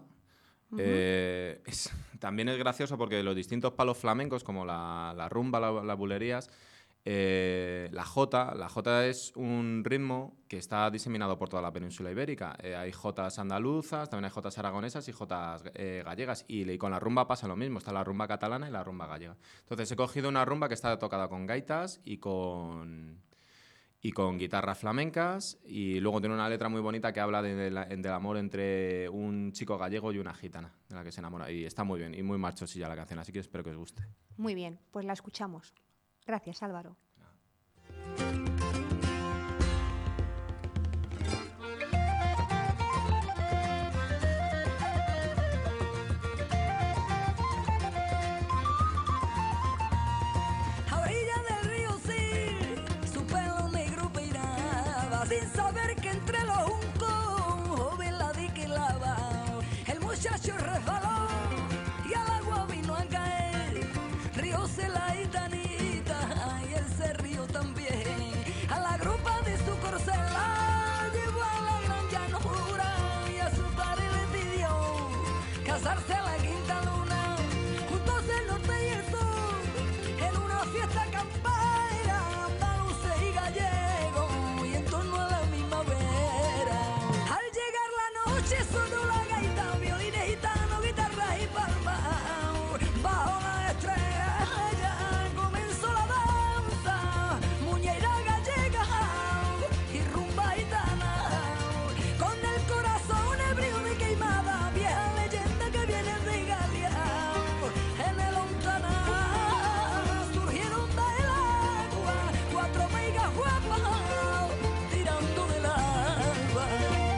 También es gracioso porque los distintos palos flamencos, como la rumba, las bulerías, la jota es un ritmo que está diseminado por toda la península ibérica. Hay jotas andaluzas, también hay jotas aragonesas y jotas gallegas. Y con la rumba pasa lo mismo, está la rumba catalana y la rumba gallega. Entonces he cogido una rumba que está tocada con gaitas y con guitarras flamencas, y luego tiene una letra muy bonita que habla del amor entre un chico gallego y una gitana, de la que se enamora. Y está muy bien y muy marchosilla la canción, así que espero que os guste. Muy bien, pues la escuchamos. Gracias, Álvaro. A orilla del río sí, su pelo negro peinaba, sin saber que entre los juncos un joven la diquilaba. El muchacho resbaló y al agua vino a caer, rióse la gitanita y él se rió también. A la grupa de su corcel la llevó a la gran llanura y a su padre le pidió casarse a la quinta luna, juntos el norte y el sur, en una fiesta campera, andaluces y gallegos, y en torno a la misma vera. Al llegar la noche sonó la gaita, violines gitanos, guitarras y palmas. Bajo la estrella comenzó la danza, muñeira gallega y rumba gitana. Con el corazón ebrio de queimada, vieja leyenda que viene de Galia. En el Ontana surgieron del agua 4 meigas guapas tirando del alba.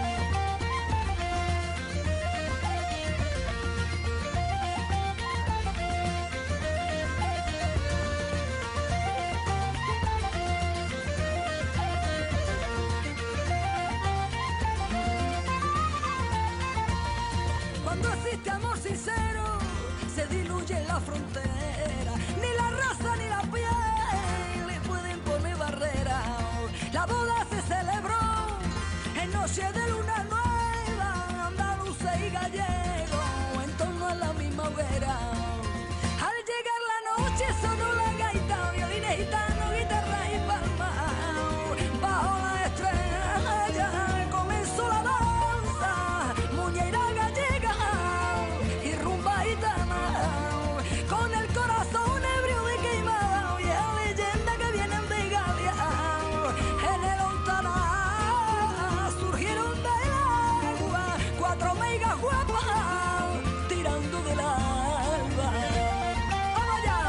Cuando existe amor sincero, se diluye la frontera. Ni la raza ni la piel le pueden poner barrera. La boda se celebró en noche de luna nueva, andaluces y gallegos, en torno a la misma vera. Al llegar la noche sonó la gaita, violines gitanos, guitarras y palmas. Bajo la estrella comenzó la danza, muñeira gallega y rumba gitana. Con el corazón ebrio de queimada, vieja leyenda que vienen de Galia. En el Ontana surgieron del agua 4 meigas guapas tirando del alba. ¡Vamos allá!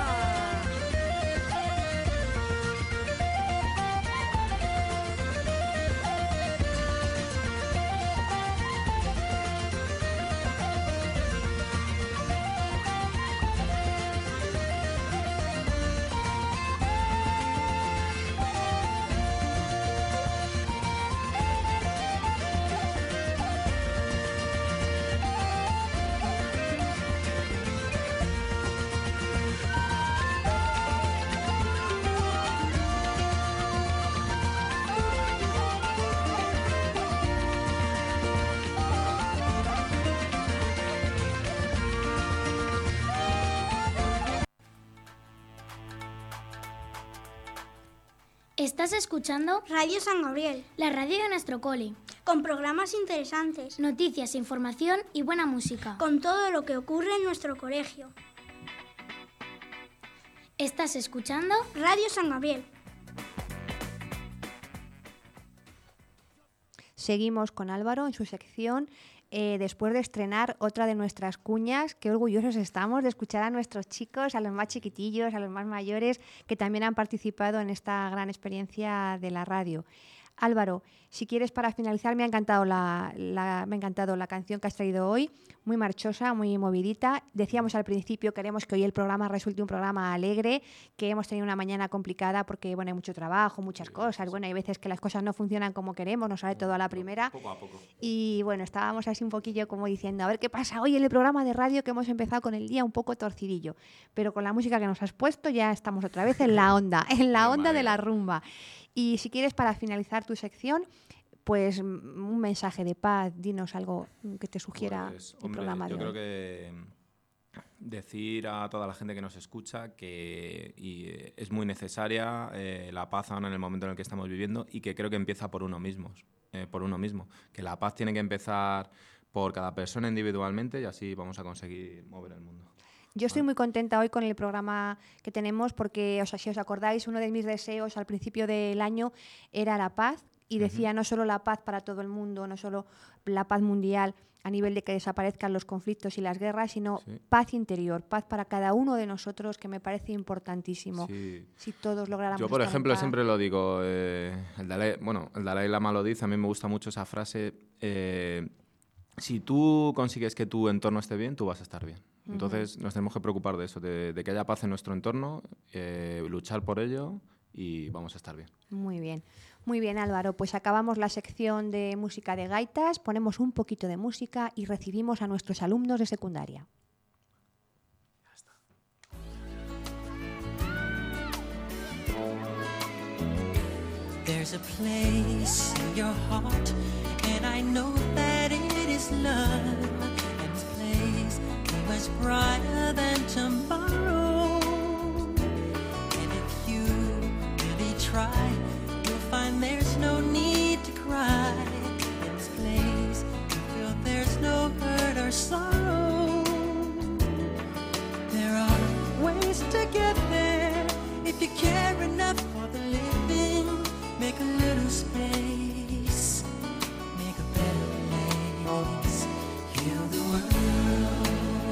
Estás escuchando Radio San Gabriel, la radio de nuestro cole, con programas interesantes, noticias, información y buena música. con todo lo que ocurre en nuestro colegio. Estás escuchando Radio San Gabriel. Seguimos con Álvaro en su sección. Después de estrenar otra de nuestras cuñas, qué orgullosos estamos de escuchar a nuestros chicos, a los más chiquitillos, a los más mayores, que también han participado en esta gran experiencia de la radio. Álvaro, si quieres, para finalizar, me ha encantado la canción que has traído hoy, muy marchosa, muy movidita. Decíamos al principio, queremos que hoy el programa resulte un programa alegre, que hemos tenido una mañana complicada porque bueno, hay mucho trabajo, muchas cosas. Bueno, hay veces que las cosas no funcionan como queremos, nos sale todo a la primera. Poco a poco. Y bueno, estábamos así un poquillo como diciendo, a ver qué pasa hoy en el programa de radio, que hemos empezado con el día un poco torcidillo. Pero con la música que nos has puesto ya estamos otra vez en la onda, de la rumba. Y si quieres, para finalizar tu sección, pues un mensaje de paz, dinos algo que te sugiera el programa de hoy. Yo creo que decir a toda la gente que nos escucha que es muy necesaria la paz ahora en el momento en el que estamos viviendo y que creo que empieza por uno mismo, que la paz tiene que empezar por cada persona individualmente y así vamos a conseguir mover el mundo. Yo estoy muy contenta hoy con el programa que tenemos porque, si os acordáis, uno de mis deseos al principio del año era la paz y decía no solo la paz para todo el mundo, no solo la paz mundial a nivel de que desaparezcan los conflictos y las guerras, sino paz interior, paz para cada uno de nosotros, que me parece importantísimo. Sí. Si todos lográramos. Yo, por ejemplo, siempre lo digo, el Dalai Lama lo dice, a mí me gusta mucho esa frase, si tú consigues que tu entorno esté bien, tú vas a estar bien. Entonces nos tenemos que preocupar de eso, de que haya paz en nuestro entorno, luchar por ello y vamos a estar bien. Muy bien, Álvaro. Pues acabamos la sección de música de gaitas, ponemos un poquito de música y recibimos a nuestros alumnos de secundaria. Ya está. There's a place in your heart and I know that it is love. And this place much brighter than tomorrow. And if you really try, you'll find there's no need to cry. In this place, you feel there's no hurt or sorrow. There are ways to get there if you care enough for the living. Make a little space, make a better place, heal the world.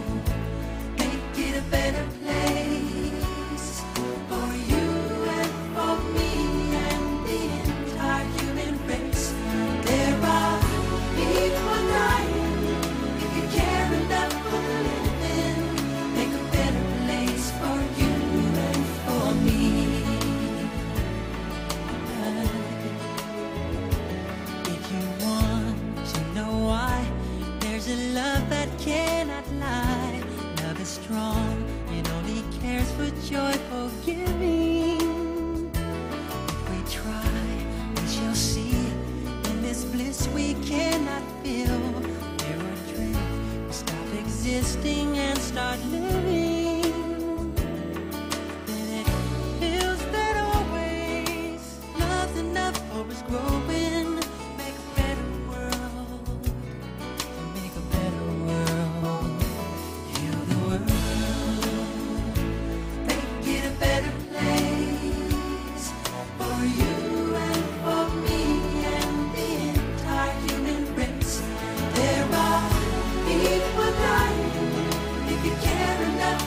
A better place for you and for me and the entire human race. There are people dying. If you care enough for the living, make a better place for you and for me. If you want to know why, there's a love that cannot lie. Love is strong, it only cares for joyful giving. If we try, we shall see. In this bliss we cannot feel. Where our dreams will stop existing and start living. Then it feels that always love's enough for us growing. Make a better world, make a better world. Heal the world, make it a better place for you and for me and the entire human race. There are people dying. If you care enough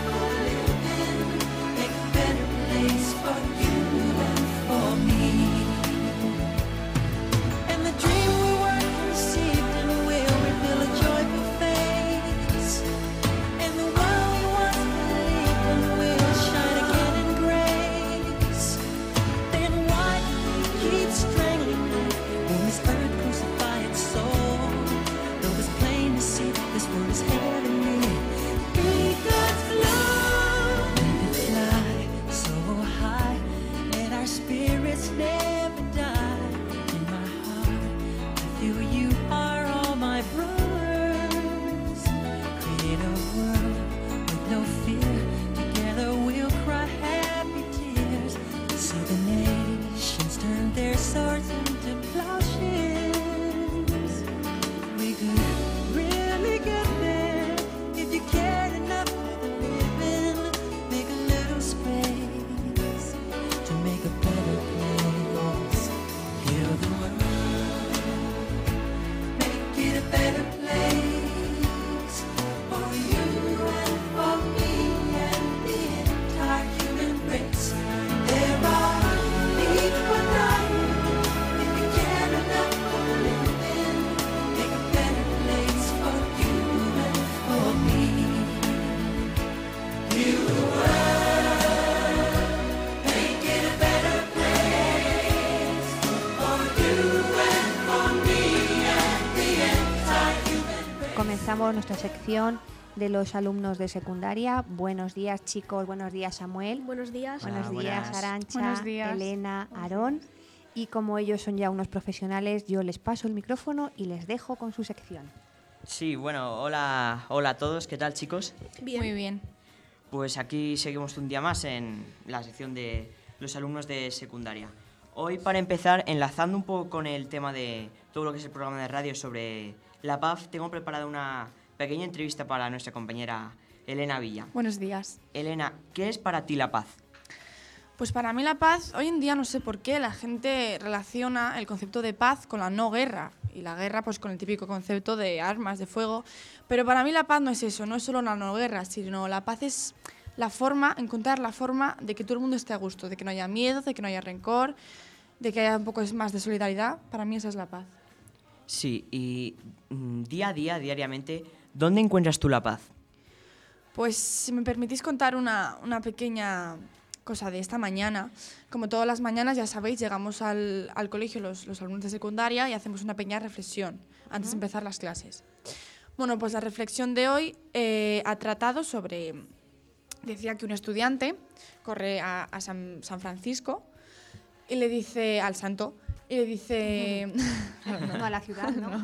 comenzamos nuestra sección de los alumnos de secundaria. Buenos días, chicos. Buenos días, Samuel. Buenos días. Buenos días, Arantxa, Buenos días. Elena, Aarón. Y como ellos son ya unos profesionales, yo les paso el micrófono y les dejo con su sección. Sí, bueno, hola a todos. ¿Qué tal, chicos? Bien. Muy bien. Pues aquí seguimos un día más en la sección de los alumnos de secundaria. Hoy, para empezar, enlazando un poco con el tema de todo lo que es el programa de radio sobre la paz, tengo preparada una pequeña entrevista para nuestra compañera Elena Villa. Buenos días. Elena, ¿qué es para ti la paz? Pues para mí la paz, hoy en día no sé por qué la gente relaciona el concepto de paz con la no guerra y la guerra pues con el típico concepto de armas, de fuego, pero para mí la paz no es eso, no es solo la no guerra, sino la paz es encontrar la forma de que todo el mundo esté a gusto, de que no haya miedo, de que no haya rencor, de que haya un poco más de solidaridad. Para mí esa es la paz. Sí, y día a día, diariamente, ¿dónde encuentras tú la paz? Pues si me permitís contar una pequeña cosa de esta mañana. Como todas las mañanas, ya sabéis, llegamos al colegio los alumnos de secundaria y hacemos una pequeña reflexión antes de empezar las clases. Bueno, pues la reflexión de hoy ha tratado sobre... Decía que un estudiante corre a San Francisco y le dice al santo, y le dice... No a la ciudad, ¿no?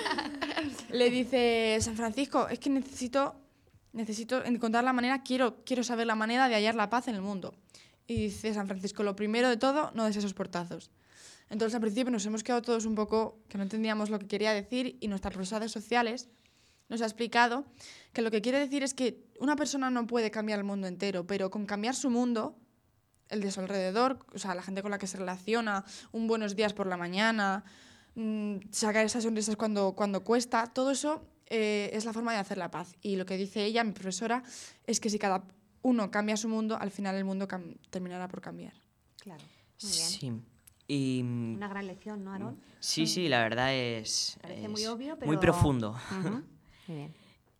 Le dice, San Francisco, es que necesito encontrar la manera, quiero saber la manera de hallar la paz en el mundo. Y dice San Francisco, lo primero de todo, no des esos portazos. Entonces al principio nos hemos quedado todos un poco que no entendíamos lo que quería decir y nuestra profesora de sociales nos ha explicado que lo que quiere decir es que una persona no puede cambiar el mundo entero, pero con cambiar su mundo, el de su alrededor, o sea, la gente con la que se relaciona, un buenos días por la mañana, sacar esas sonrisas cuando cuesta, todo eso es la forma de hacer la paz. Y lo que dice ella, mi profesora, es que si cada uno cambia su mundo, al final el mundo terminará por cambiar. Claro, muy bien. Sí. Y, una gran lección, ¿no, Aarón? Sí, la verdad Parece muy obvio, pero... muy profundo. Muy bien.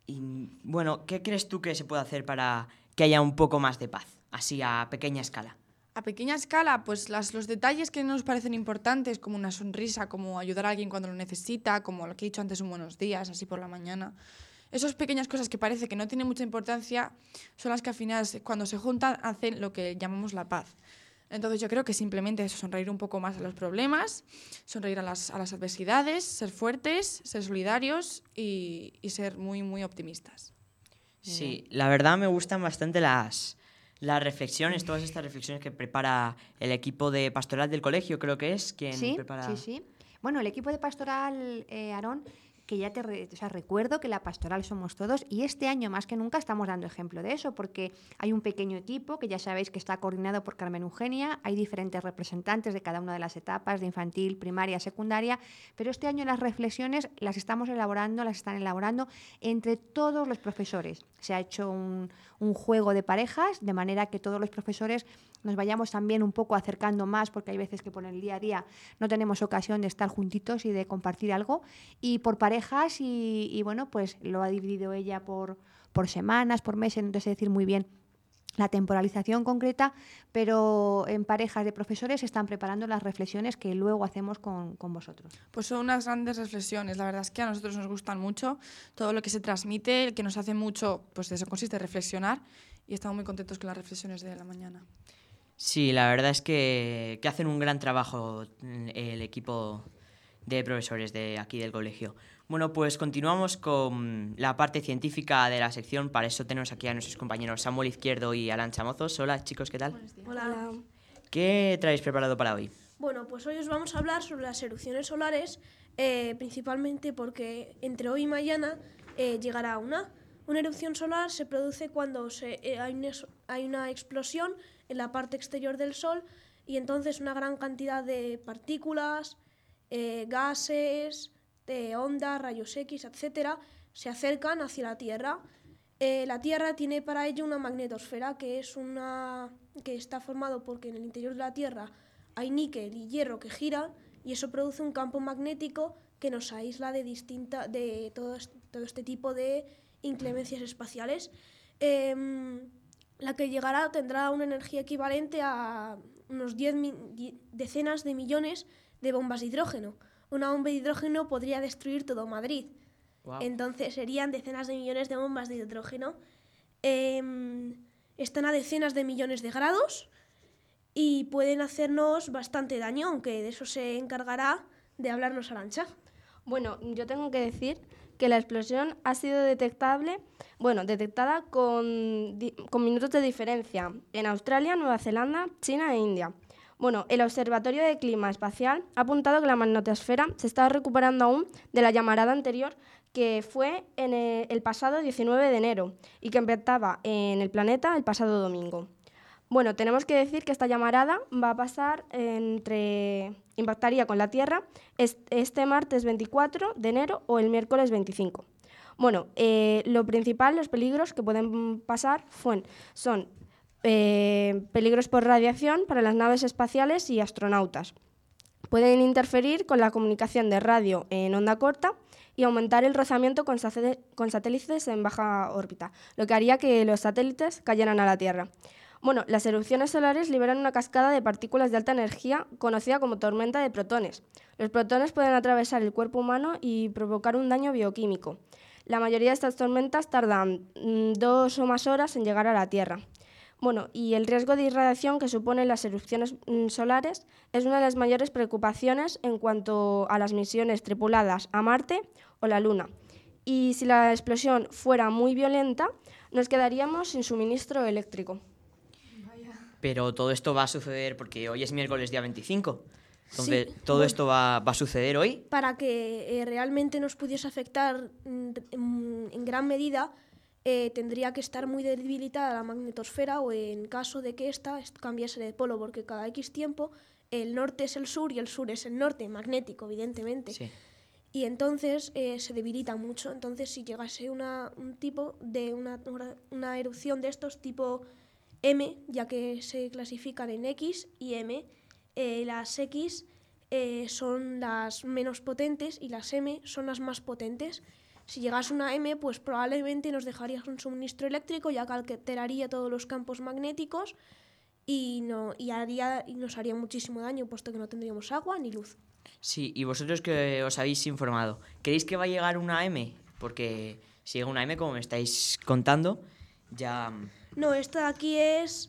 Y bueno, ¿qué crees tú que se puede hacer para que haya un poco más de paz, así a pequeña escala? A pequeña escala, pues los detalles que nos parecen importantes, como una sonrisa, como ayudar a alguien cuando lo necesita, como lo que he dicho antes, un buenos días, así por la mañana. Esas pequeñas cosas que parece que no tienen mucha importancia son las que al final, cuando se juntan, hacen lo que llamamos la paz. Entonces yo creo que simplemente eso, sonreír un poco más a los problemas, sonreír a las adversidades, ser fuertes, ser solidarios y ser muy, muy optimistas. Sí, la verdad me gustan bastante las reflexiones, todas estas reflexiones que prepara el equipo de pastoral del colegio, creo que es quien prepara... Sí. Bueno, el equipo de pastoral, Aarón, que ya recuerdo que la pastoral somos todos y este año más que nunca estamos dando ejemplo de eso porque hay un pequeño equipo que ya sabéis que está coordinado por Carmen Eugenia, hay diferentes representantes de cada una de las etapas, de infantil, primaria, secundaria, pero este año las reflexiones las están elaborando entre todos los profesores. Se ha hecho un juego de parejas de manera que todos los profesores nos vayamos también un poco acercando más porque hay veces que por el día a día no tenemos ocasión de estar juntitos y de compartir algo y por parejas y bueno, pues lo ha dividido ella por semanas, por meses, no sé decir muy bien la temporalización concreta, pero en parejas de profesores se están preparando las reflexiones que luego hacemos con vosotros. Pues son unas grandes reflexiones, la verdad es que a nosotros nos gustan mucho todo lo que se transmite, el que nos hace mucho, pues de eso consiste reflexionar y estamos muy contentos con las reflexiones de la mañana. Sí, la verdad es que hacen un gran trabajo el equipo de profesores de aquí del colegio. Bueno, pues continuamos con la parte científica de la sección. Para eso tenemos aquí a nuestros compañeros Samuel Izquierdo y Arantxa Mozos. Hola, chicos, ¿qué tal? Hola. ¿Qué traéis preparado para hoy? Bueno, pues hoy os vamos a hablar sobre las erupciones solares, principalmente porque entre hoy y mañana llegará una. Una erupción solar se produce cuando hay una explosión en la parte exterior del Sol y entonces una gran cantidad de partículas, gases, ondas, rayos X, etcétera, se acercan hacia la Tierra. La Tierra tiene para ello una magnetosfera que está formado porque en el interior de la Tierra hay níquel y hierro que giran y eso produce un campo magnético que nos aísla de todo este tipo de inclemencias espaciales. La que llegará tendrá una energía equivalente a unos decenas de millones de bombas de hidrógeno. Una bomba de hidrógeno podría destruir todo Madrid. Guau. Entonces serían decenas de millones de bombas de hidrógeno. Están a decenas de millones de grados y pueden hacernos bastante daño, aunque de eso se encargará de hablarnos Arantxa. Bueno, yo tengo que decir que la explosión ha sido detectada con minutos de diferencia en Australia, Nueva Zelanda, China e India. Bueno, el Observatorio de Clima Espacial ha apuntado que la magnetosfera se está recuperando aún de la llamarada anterior, que fue en el pasado 19 de enero y que impactaba en el planeta el pasado domingo. Bueno, tenemos que decir que esta llamarada va a pasar impactaría con la Tierra este martes 24 de enero o el miércoles 25. Bueno, lo principal, los peligros que pueden pasar son peligros por radiación para las naves espaciales y astronautas. Pueden interferir con la comunicación de radio en onda corta y aumentar el rozamiento con satélites en baja órbita, lo que haría que los satélites cayeran a la Tierra. Bueno, las erupciones solares liberan una cascada de partículas de alta energía conocida como tormenta de protones. Los protones pueden atravesar el cuerpo humano y provocar un daño bioquímico. La mayoría de estas tormentas tardan 2 o más horas en llegar a la Tierra. Bueno, y el riesgo de irradiación que suponen las erupciones solares es una de las mayores preocupaciones en cuanto a las misiones tripuladas a Marte o la Luna. Y si la explosión fuera muy violenta, nos quedaríamos sin suministro eléctrico. Pero todo esto va a suceder porque hoy es miércoles día 25. Entonces, Sí, ¿todo esto va a suceder hoy? Para que realmente nos pudiese afectar en gran medida, tendría que estar muy debilitada la magnetosfera o en caso de que esta cambiase de polo, porque cada X tiempo el norte es el sur y el sur es el norte, magnético, evidentemente. Sí. Y entonces se debilita mucho. Entonces, si llegase una erupción de estos tipo M, ya que se clasifican en X y M, las X son las menos potentes y las M son las más potentes. Si llegase una M, pues probablemente nos dejaría un suministro eléctrico, ya que alteraría todos los campos magnéticos y nos haría muchísimo daño, puesto que no tendríamos agua ni luz. Sí, y vosotros que os habéis informado, ¿creéis que va a llegar una M? Porque si llega una M, como me estáis contando, ya... No, esta de aquí es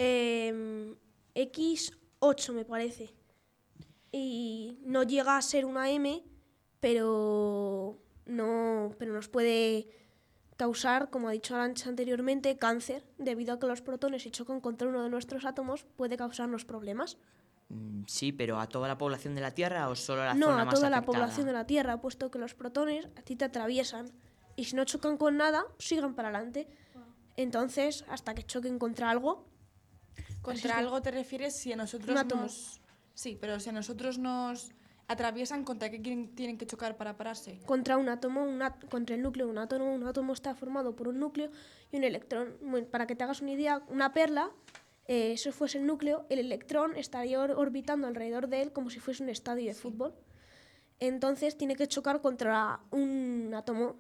X8, me parece. Y no llega a ser una M, pero nos puede causar, como ha dicho Arantxa anteriormente, cáncer, debido a que los protones, si chocan contra uno de nuestros átomos, puede causarnos problemas. Sí, pero ¿a toda la población de la Tierra o solo a la No, zona a más toda la afectada? población de la Tierra, puesto que los protones a ti te atraviesan. Y si no chocan con nada, sigan para adelante. Entonces, hasta que choquen contra algo... Contra algo te refieres si a nosotros Un átomo. Sí, pero si a nosotros nos atraviesan, ¿contra qué tienen que chocar para pararse? Contra un átomo, contra el núcleo de un átomo. Un átomo está formado por un núcleo y un electrón. Bueno, para que te hagas una idea, una perla, si fuese el núcleo, el electrón estaría orbitando alrededor de él como si fuese un estadio de fútbol. Entonces tiene que chocar contra un átomo.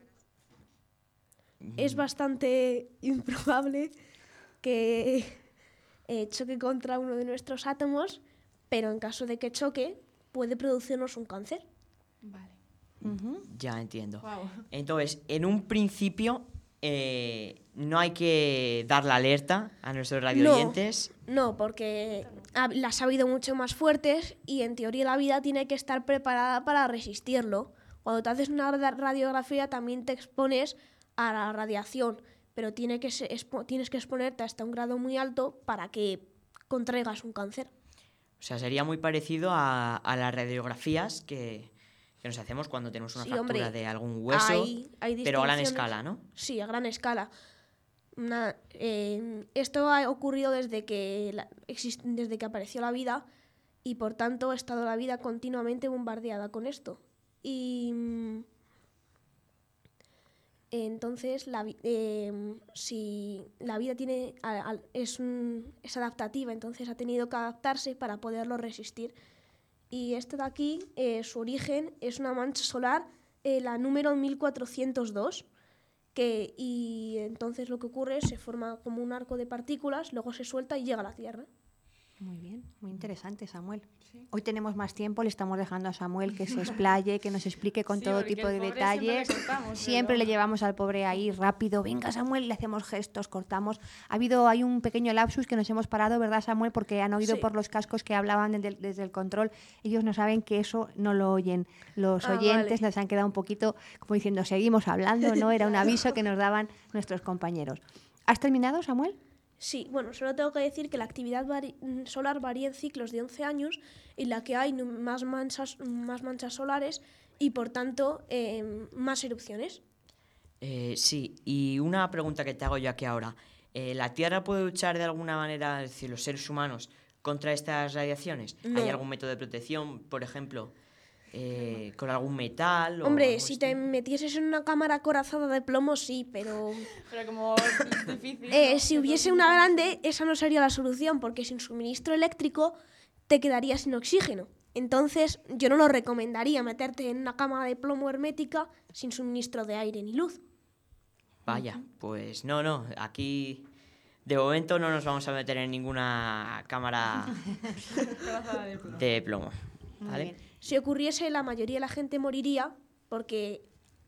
Es bastante improbable que choque contra uno de nuestros átomos, pero en caso de que choque, puede producirnos un cáncer. Vale. Ya entiendo. Wow. Entonces, en un principio, no hay que dar la alerta a nuestros radioyentes. No, porque las ha habido mucho más fuertes y en teoría la vida tiene que estar preparada para resistirlo. Cuando te haces una radiografía también te expones a la radiación, pero tienes que exponerte hasta un grado muy alto para que contraigas un cáncer. O sea, sería muy parecido a las radiografías que nos hacemos cuando tenemos una fractura de algún hueso, hay pero a gran distinciones. escala, ¿no? Sí, a gran escala. Esto ha ocurrido desde que apareció la vida y por tanto ha estado la vida continuamente bombardeada con esto. Y entonces si la vida es adaptativa, entonces ha tenido que adaptarse para poderlo resistir. Y esto de aquí, su origen es una mancha solar, la número 1402, y entonces lo que ocurre es se forma como un arco de partículas, luego se suelta y llega a la Tierra. Muy bien, muy interesante, Samuel. Hoy tenemos más tiempo, le estamos dejando a Samuel que se explaye, que nos explique con todo tipo de detalles. Siempre le llevamos al pobre ahí rápido. Venga, Samuel, le hacemos gestos, cortamos. Hay un pequeño lapsus que nos hemos parado, ¿verdad, Samuel? Porque han oído por los cascos que hablaban desde el control. Ellos no saben que eso no lo oyen. Los oyentes les han quedado un poquito como diciendo, seguimos hablando, ¿no? Era un aviso que nos daban nuestros compañeros. ¿Has terminado, Samuel? Sí, bueno, solo tengo que decir que la actividad solar varía en ciclos de 11 años en la que hay más manchas solares y, por tanto, más erupciones. Sí, y una pregunta que te hago yo aquí ahora. ¿La Tierra puede luchar de alguna manera, es decir, los seres humanos, contra estas radiaciones? No. ¿Hay algún método de protección, por ejemplo, con algún metal? Hombre, si te metieses en una cámara acorazada de plomo, sí, pero... Pero como difícil. Si hubiese una grande, esa no sería la solución, porque sin suministro eléctrico te quedarías sin oxígeno. Entonces, yo no lo recomendaría meterte en una cámara de plomo hermética sin suministro de aire ni luz. Vaya, pues no, aquí de momento no nos vamos a meter en ninguna cámara de plomo, ¿vale? Si ocurriese, la mayoría de la gente moriría porque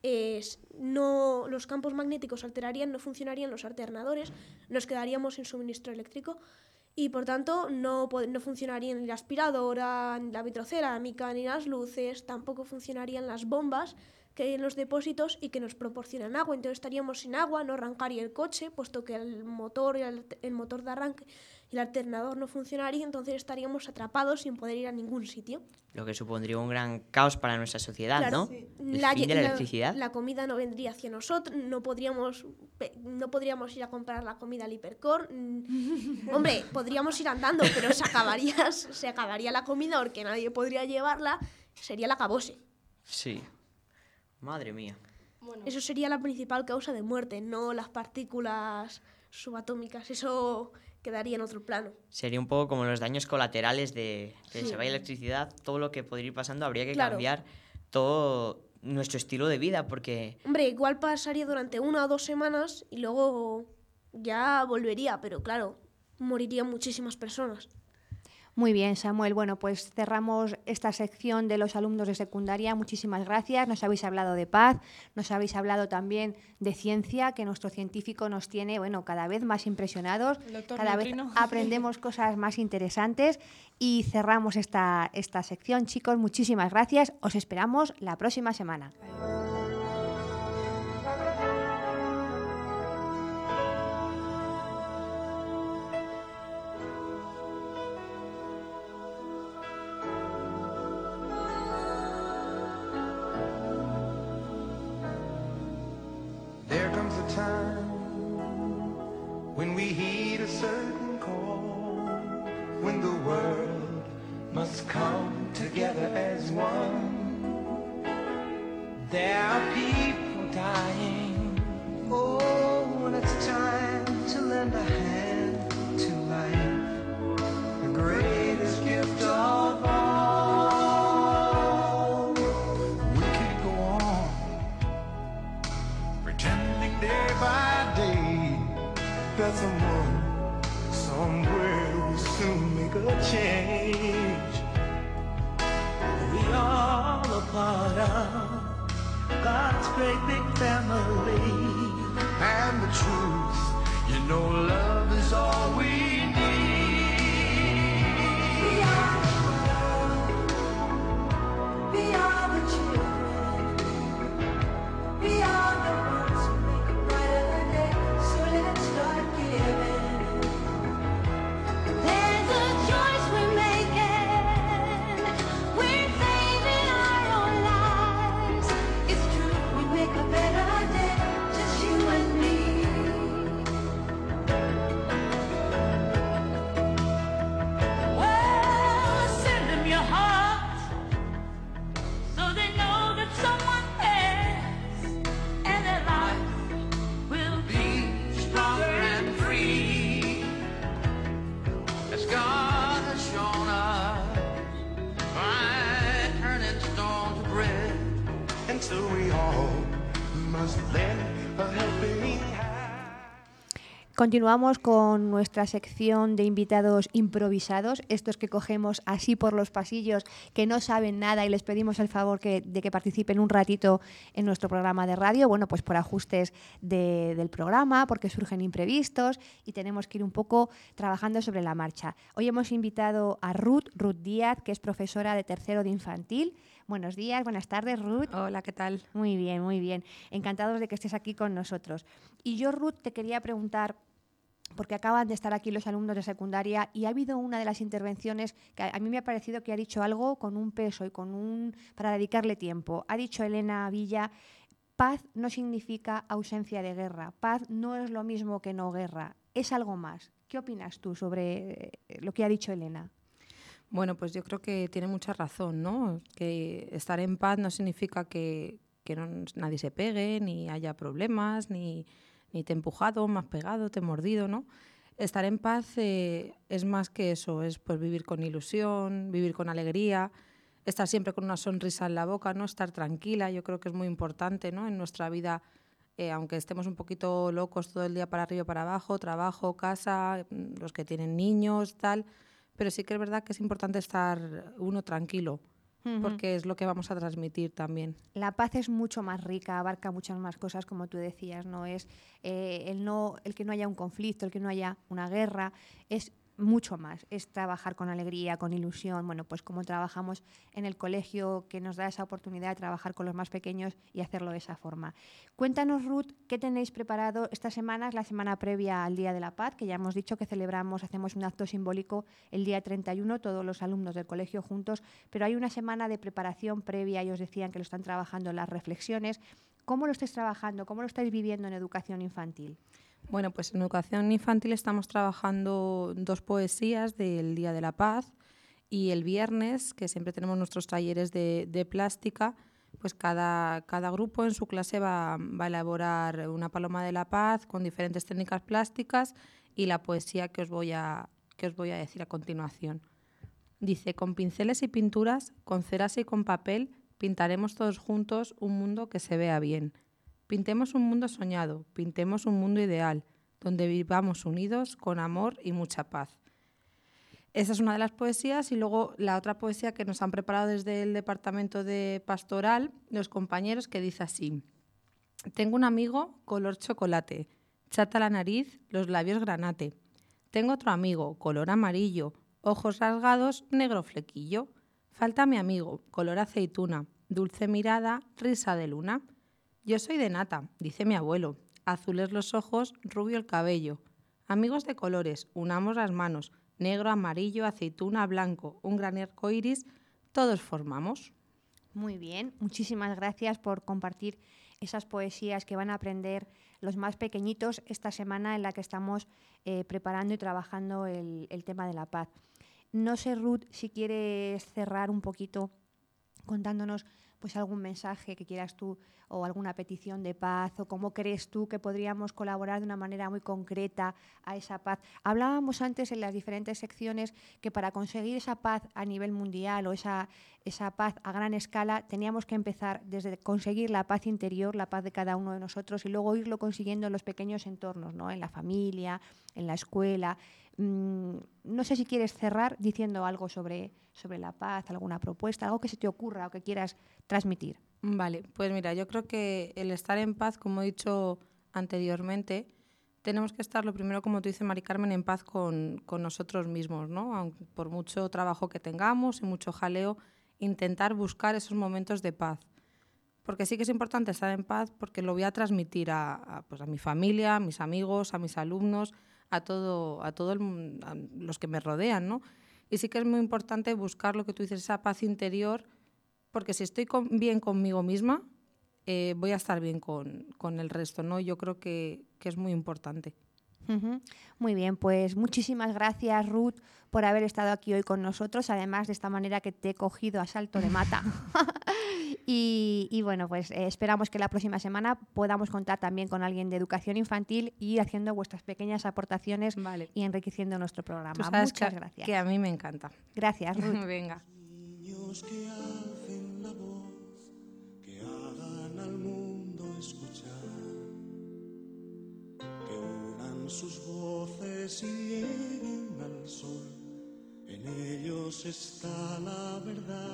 los campos magnéticos alterarían, no funcionarían los alternadores, nos quedaríamos sin suministro eléctrico y, por tanto, no funcionaría ni la aspiradora, ni la vitrocerámica, ni las luces, tampoco funcionarían las bombas que hay en los depósitos y que nos proporcionan agua. Entonces estaríamos sin agua, no arrancaría el coche, puesto que el motor de arranque y el alternador no funcionaría, entonces estaríamos atrapados sin poder ir a ningún sitio. Lo que supondría un gran caos para nuestra sociedad, Claro, ¿no? sí. El fin de la electricidad. La comida no vendría hacia nosotros, no podríamos ir a comprar la comida al Hipercor. Hombre, podríamos ir andando, pero se acabaría la comida porque nadie podría llevarla, sería el acabose. Sí. Madre mía. Eso sería la principal causa de muerte, no las partículas subatómicas. Eso quedaría en otro plano. Sería un poco como los daños colaterales de Sí. se vaya electricidad, todo lo que podría ir pasando, habría que Claro. cambiar todo nuestro estilo de vida, porque Hombre, igual pasaría durante 1 o 2 semanas y luego ya volvería, pero claro, morirían muchísimas personas. Muy bien, Samuel. Bueno, pues cerramos esta sección de los alumnos de secundaria. Muchísimas gracias. Nos habéis hablado de paz, nos habéis hablado también de ciencia, que nuestro científico nos tiene, cada vez más impresionados. Cada vez aprendemos cosas más interesantes y cerramos esta sección. Chicos, muchísimas gracias. Os esperamos la próxima semana. There comes a time when we heed a certain call, when the world must come together as one. There are people dying. Oh, when it's time to lend a hand to life, the greatest gift of all. We can't go on pretending day by day that someone somewhere will soon make a change. We all a part of God's great big family, and the truth, love is all we need. We are the world, we are the children, we are the ones who make a brighter day, so let's start giving. There's a choice we're making, we're saving our own lives. It's true, we make a better day, just you and me. Continuamos con nuestra sección de invitados improvisados, estos que cogemos así por los pasillos, que no saben nada y les pedimos el favor de que participen un ratito en nuestro programa de radio, bueno, pues por ajustes del programa, porque surgen imprevistos y tenemos que ir un poco trabajando sobre la marcha. Hoy hemos invitado a Ruth Díaz, que es profesora de tercero de infantil. Buenos días, buenas tardes, Ruth. Hola, ¿qué tal? Muy bien, muy bien. Encantados de que estés aquí con nosotros. Y yo, Ruth, te quería preguntar, porque acaban de estar aquí los alumnos de secundaria y ha habido una de las intervenciones que a mí me ha parecido que ha dicho algo con un peso y para dedicarle tiempo. Ha dicho Elena Villa, paz no significa ausencia de guerra, paz no es lo mismo que no guerra, es algo más. ¿Qué opinas tú sobre lo que ha dicho Elena? Bueno, pues yo creo que tiene mucha razón, ¿no? Que estar en paz no significa que nadie se pegue, ni haya problemas, ni te he empujado, me has pegado, te he mordido, ¿no? Estar en paz es más que eso, es pues vivir con ilusión, vivir con alegría, estar siempre con una sonrisa en la boca, ¿no? Estar tranquila, yo creo que es muy importante, ¿no? En nuestra vida, aunque estemos un poquito locos todo el día para arriba y para abajo, trabajo, casa, los que tienen niños, tal, pero sí que es verdad que es importante estar uno tranquilo, porque es lo que vamos a transmitir también. La paz es mucho más rica, abarca muchas más cosas, como tú decías, no es el que no haya un conflicto, el que no haya una guerra, es mucho más, es trabajar con alegría, con ilusión, bueno, pues como trabajamos en el colegio, que nos da esa oportunidad de trabajar con los más pequeños y hacerlo de esa forma. Cuéntanos, Ruth, ¿qué tenéis preparado esta semana? Es la semana previa al Día de la Paz, que ya hemos dicho que hacemos un acto simbólico el día 31, todos los alumnos del colegio juntos, pero hay una semana de preparación previa, y os decían que lo están trabajando en las reflexiones. ¿Cómo lo estáis trabajando? ¿Cómo lo estáis viviendo en educación infantil? Bueno, pues en educación infantil estamos trabajando 2 poesías del Día de la Paz y el viernes, que siempre tenemos nuestros talleres de plástica, pues cada grupo en su clase va a elaborar una paloma de la paz con diferentes técnicas plásticas y la poesía que os voy a decir a continuación. Dice: con pinceles y pinturas, con ceras y con papel, pintaremos todos juntos un mundo que se vea bien. Pintemos un mundo soñado, pintemos un mundo ideal, donde vivamos unidos con amor y mucha paz. Esa es una de las poesías y luego la otra poesía que nos han preparado desde el departamento de pastoral, los compañeros, que dice así: tengo un amigo color chocolate, chata la nariz, los labios granate. Tengo otro amigo color amarillo, ojos rasgados, negro flequillo. Falta mi amigo color aceituna, dulce mirada, risa de luna. Yo soy de nata, dice mi abuelo, azules los ojos, rubio el cabello. Amigos de colores, unamos las manos, negro, amarillo, aceituna, blanco, un gran arco iris, todos formamos. Muy bien, muchísimas gracias por compartir esas poesías que van a aprender los más pequeñitos esta semana en la que estamos preparando y trabajando el tema de la paz. No sé, Ruth, si quieres cerrar un poquito contándonos pues algún mensaje que quieras tú o alguna petición de paz o cómo crees tú que podríamos colaborar de una manera muy concreta a esa paz. Hablábamos antes en las diferentes secciones que para conseguir esa paz a nivel mundial o esa paz a gran escala teníamos que empezar desde conseguir la paz interior, la paz de cada uno de nosotros y luego irlo consiguiendo en los pequeños entornos, ¿no? En la familia, en la escuela. No sé si quieres cerrar diciendo algo sobre la paz, alguna propuesta, algo que se te ocurra o que quieras transmitir. Vale, pues mira, yo creo que el estar en paz, como he dicho anteriormente, tenemos que estar, lo primero, como tú dices, Mari Carmen, en paz con nosotros mismos, ¿no? Aunque por mucho trabajo que tengamos y mucho jaleo, intentar buscar esos momentos de paz. Porque sí que es importante estar en paz porque lo voy a transmitir a mi familia, a mis amigos, a mis alumnos, a los que me rodean, ¿no? Y sí que es muy importante buscar lo que tú dices, esa paz interior, porque si estoy bien conmigo misma, voy a estar bien con el resto, ¿no? Yo creo que es muy importante. Muy bien, pues muchísimas gracias, Ruth, por haber estado aquí hoy con nosotros, además de esta manera que te he cogido a salto de mata. y bueno, pues esperamos que la próxima semana podamos contar también con alguien de educación infantil y ir haciendo vuestras pequeñas aportaciones y enriqueciendo nuestro programa. Tú sabes Muchas gracias. Que a mí me encanta. Gracias, Ruth. Venga. Niños que alcen la voz, que hagan al mundo escuchar, que unan sus voces siguen al sol, en ellos está la verdad.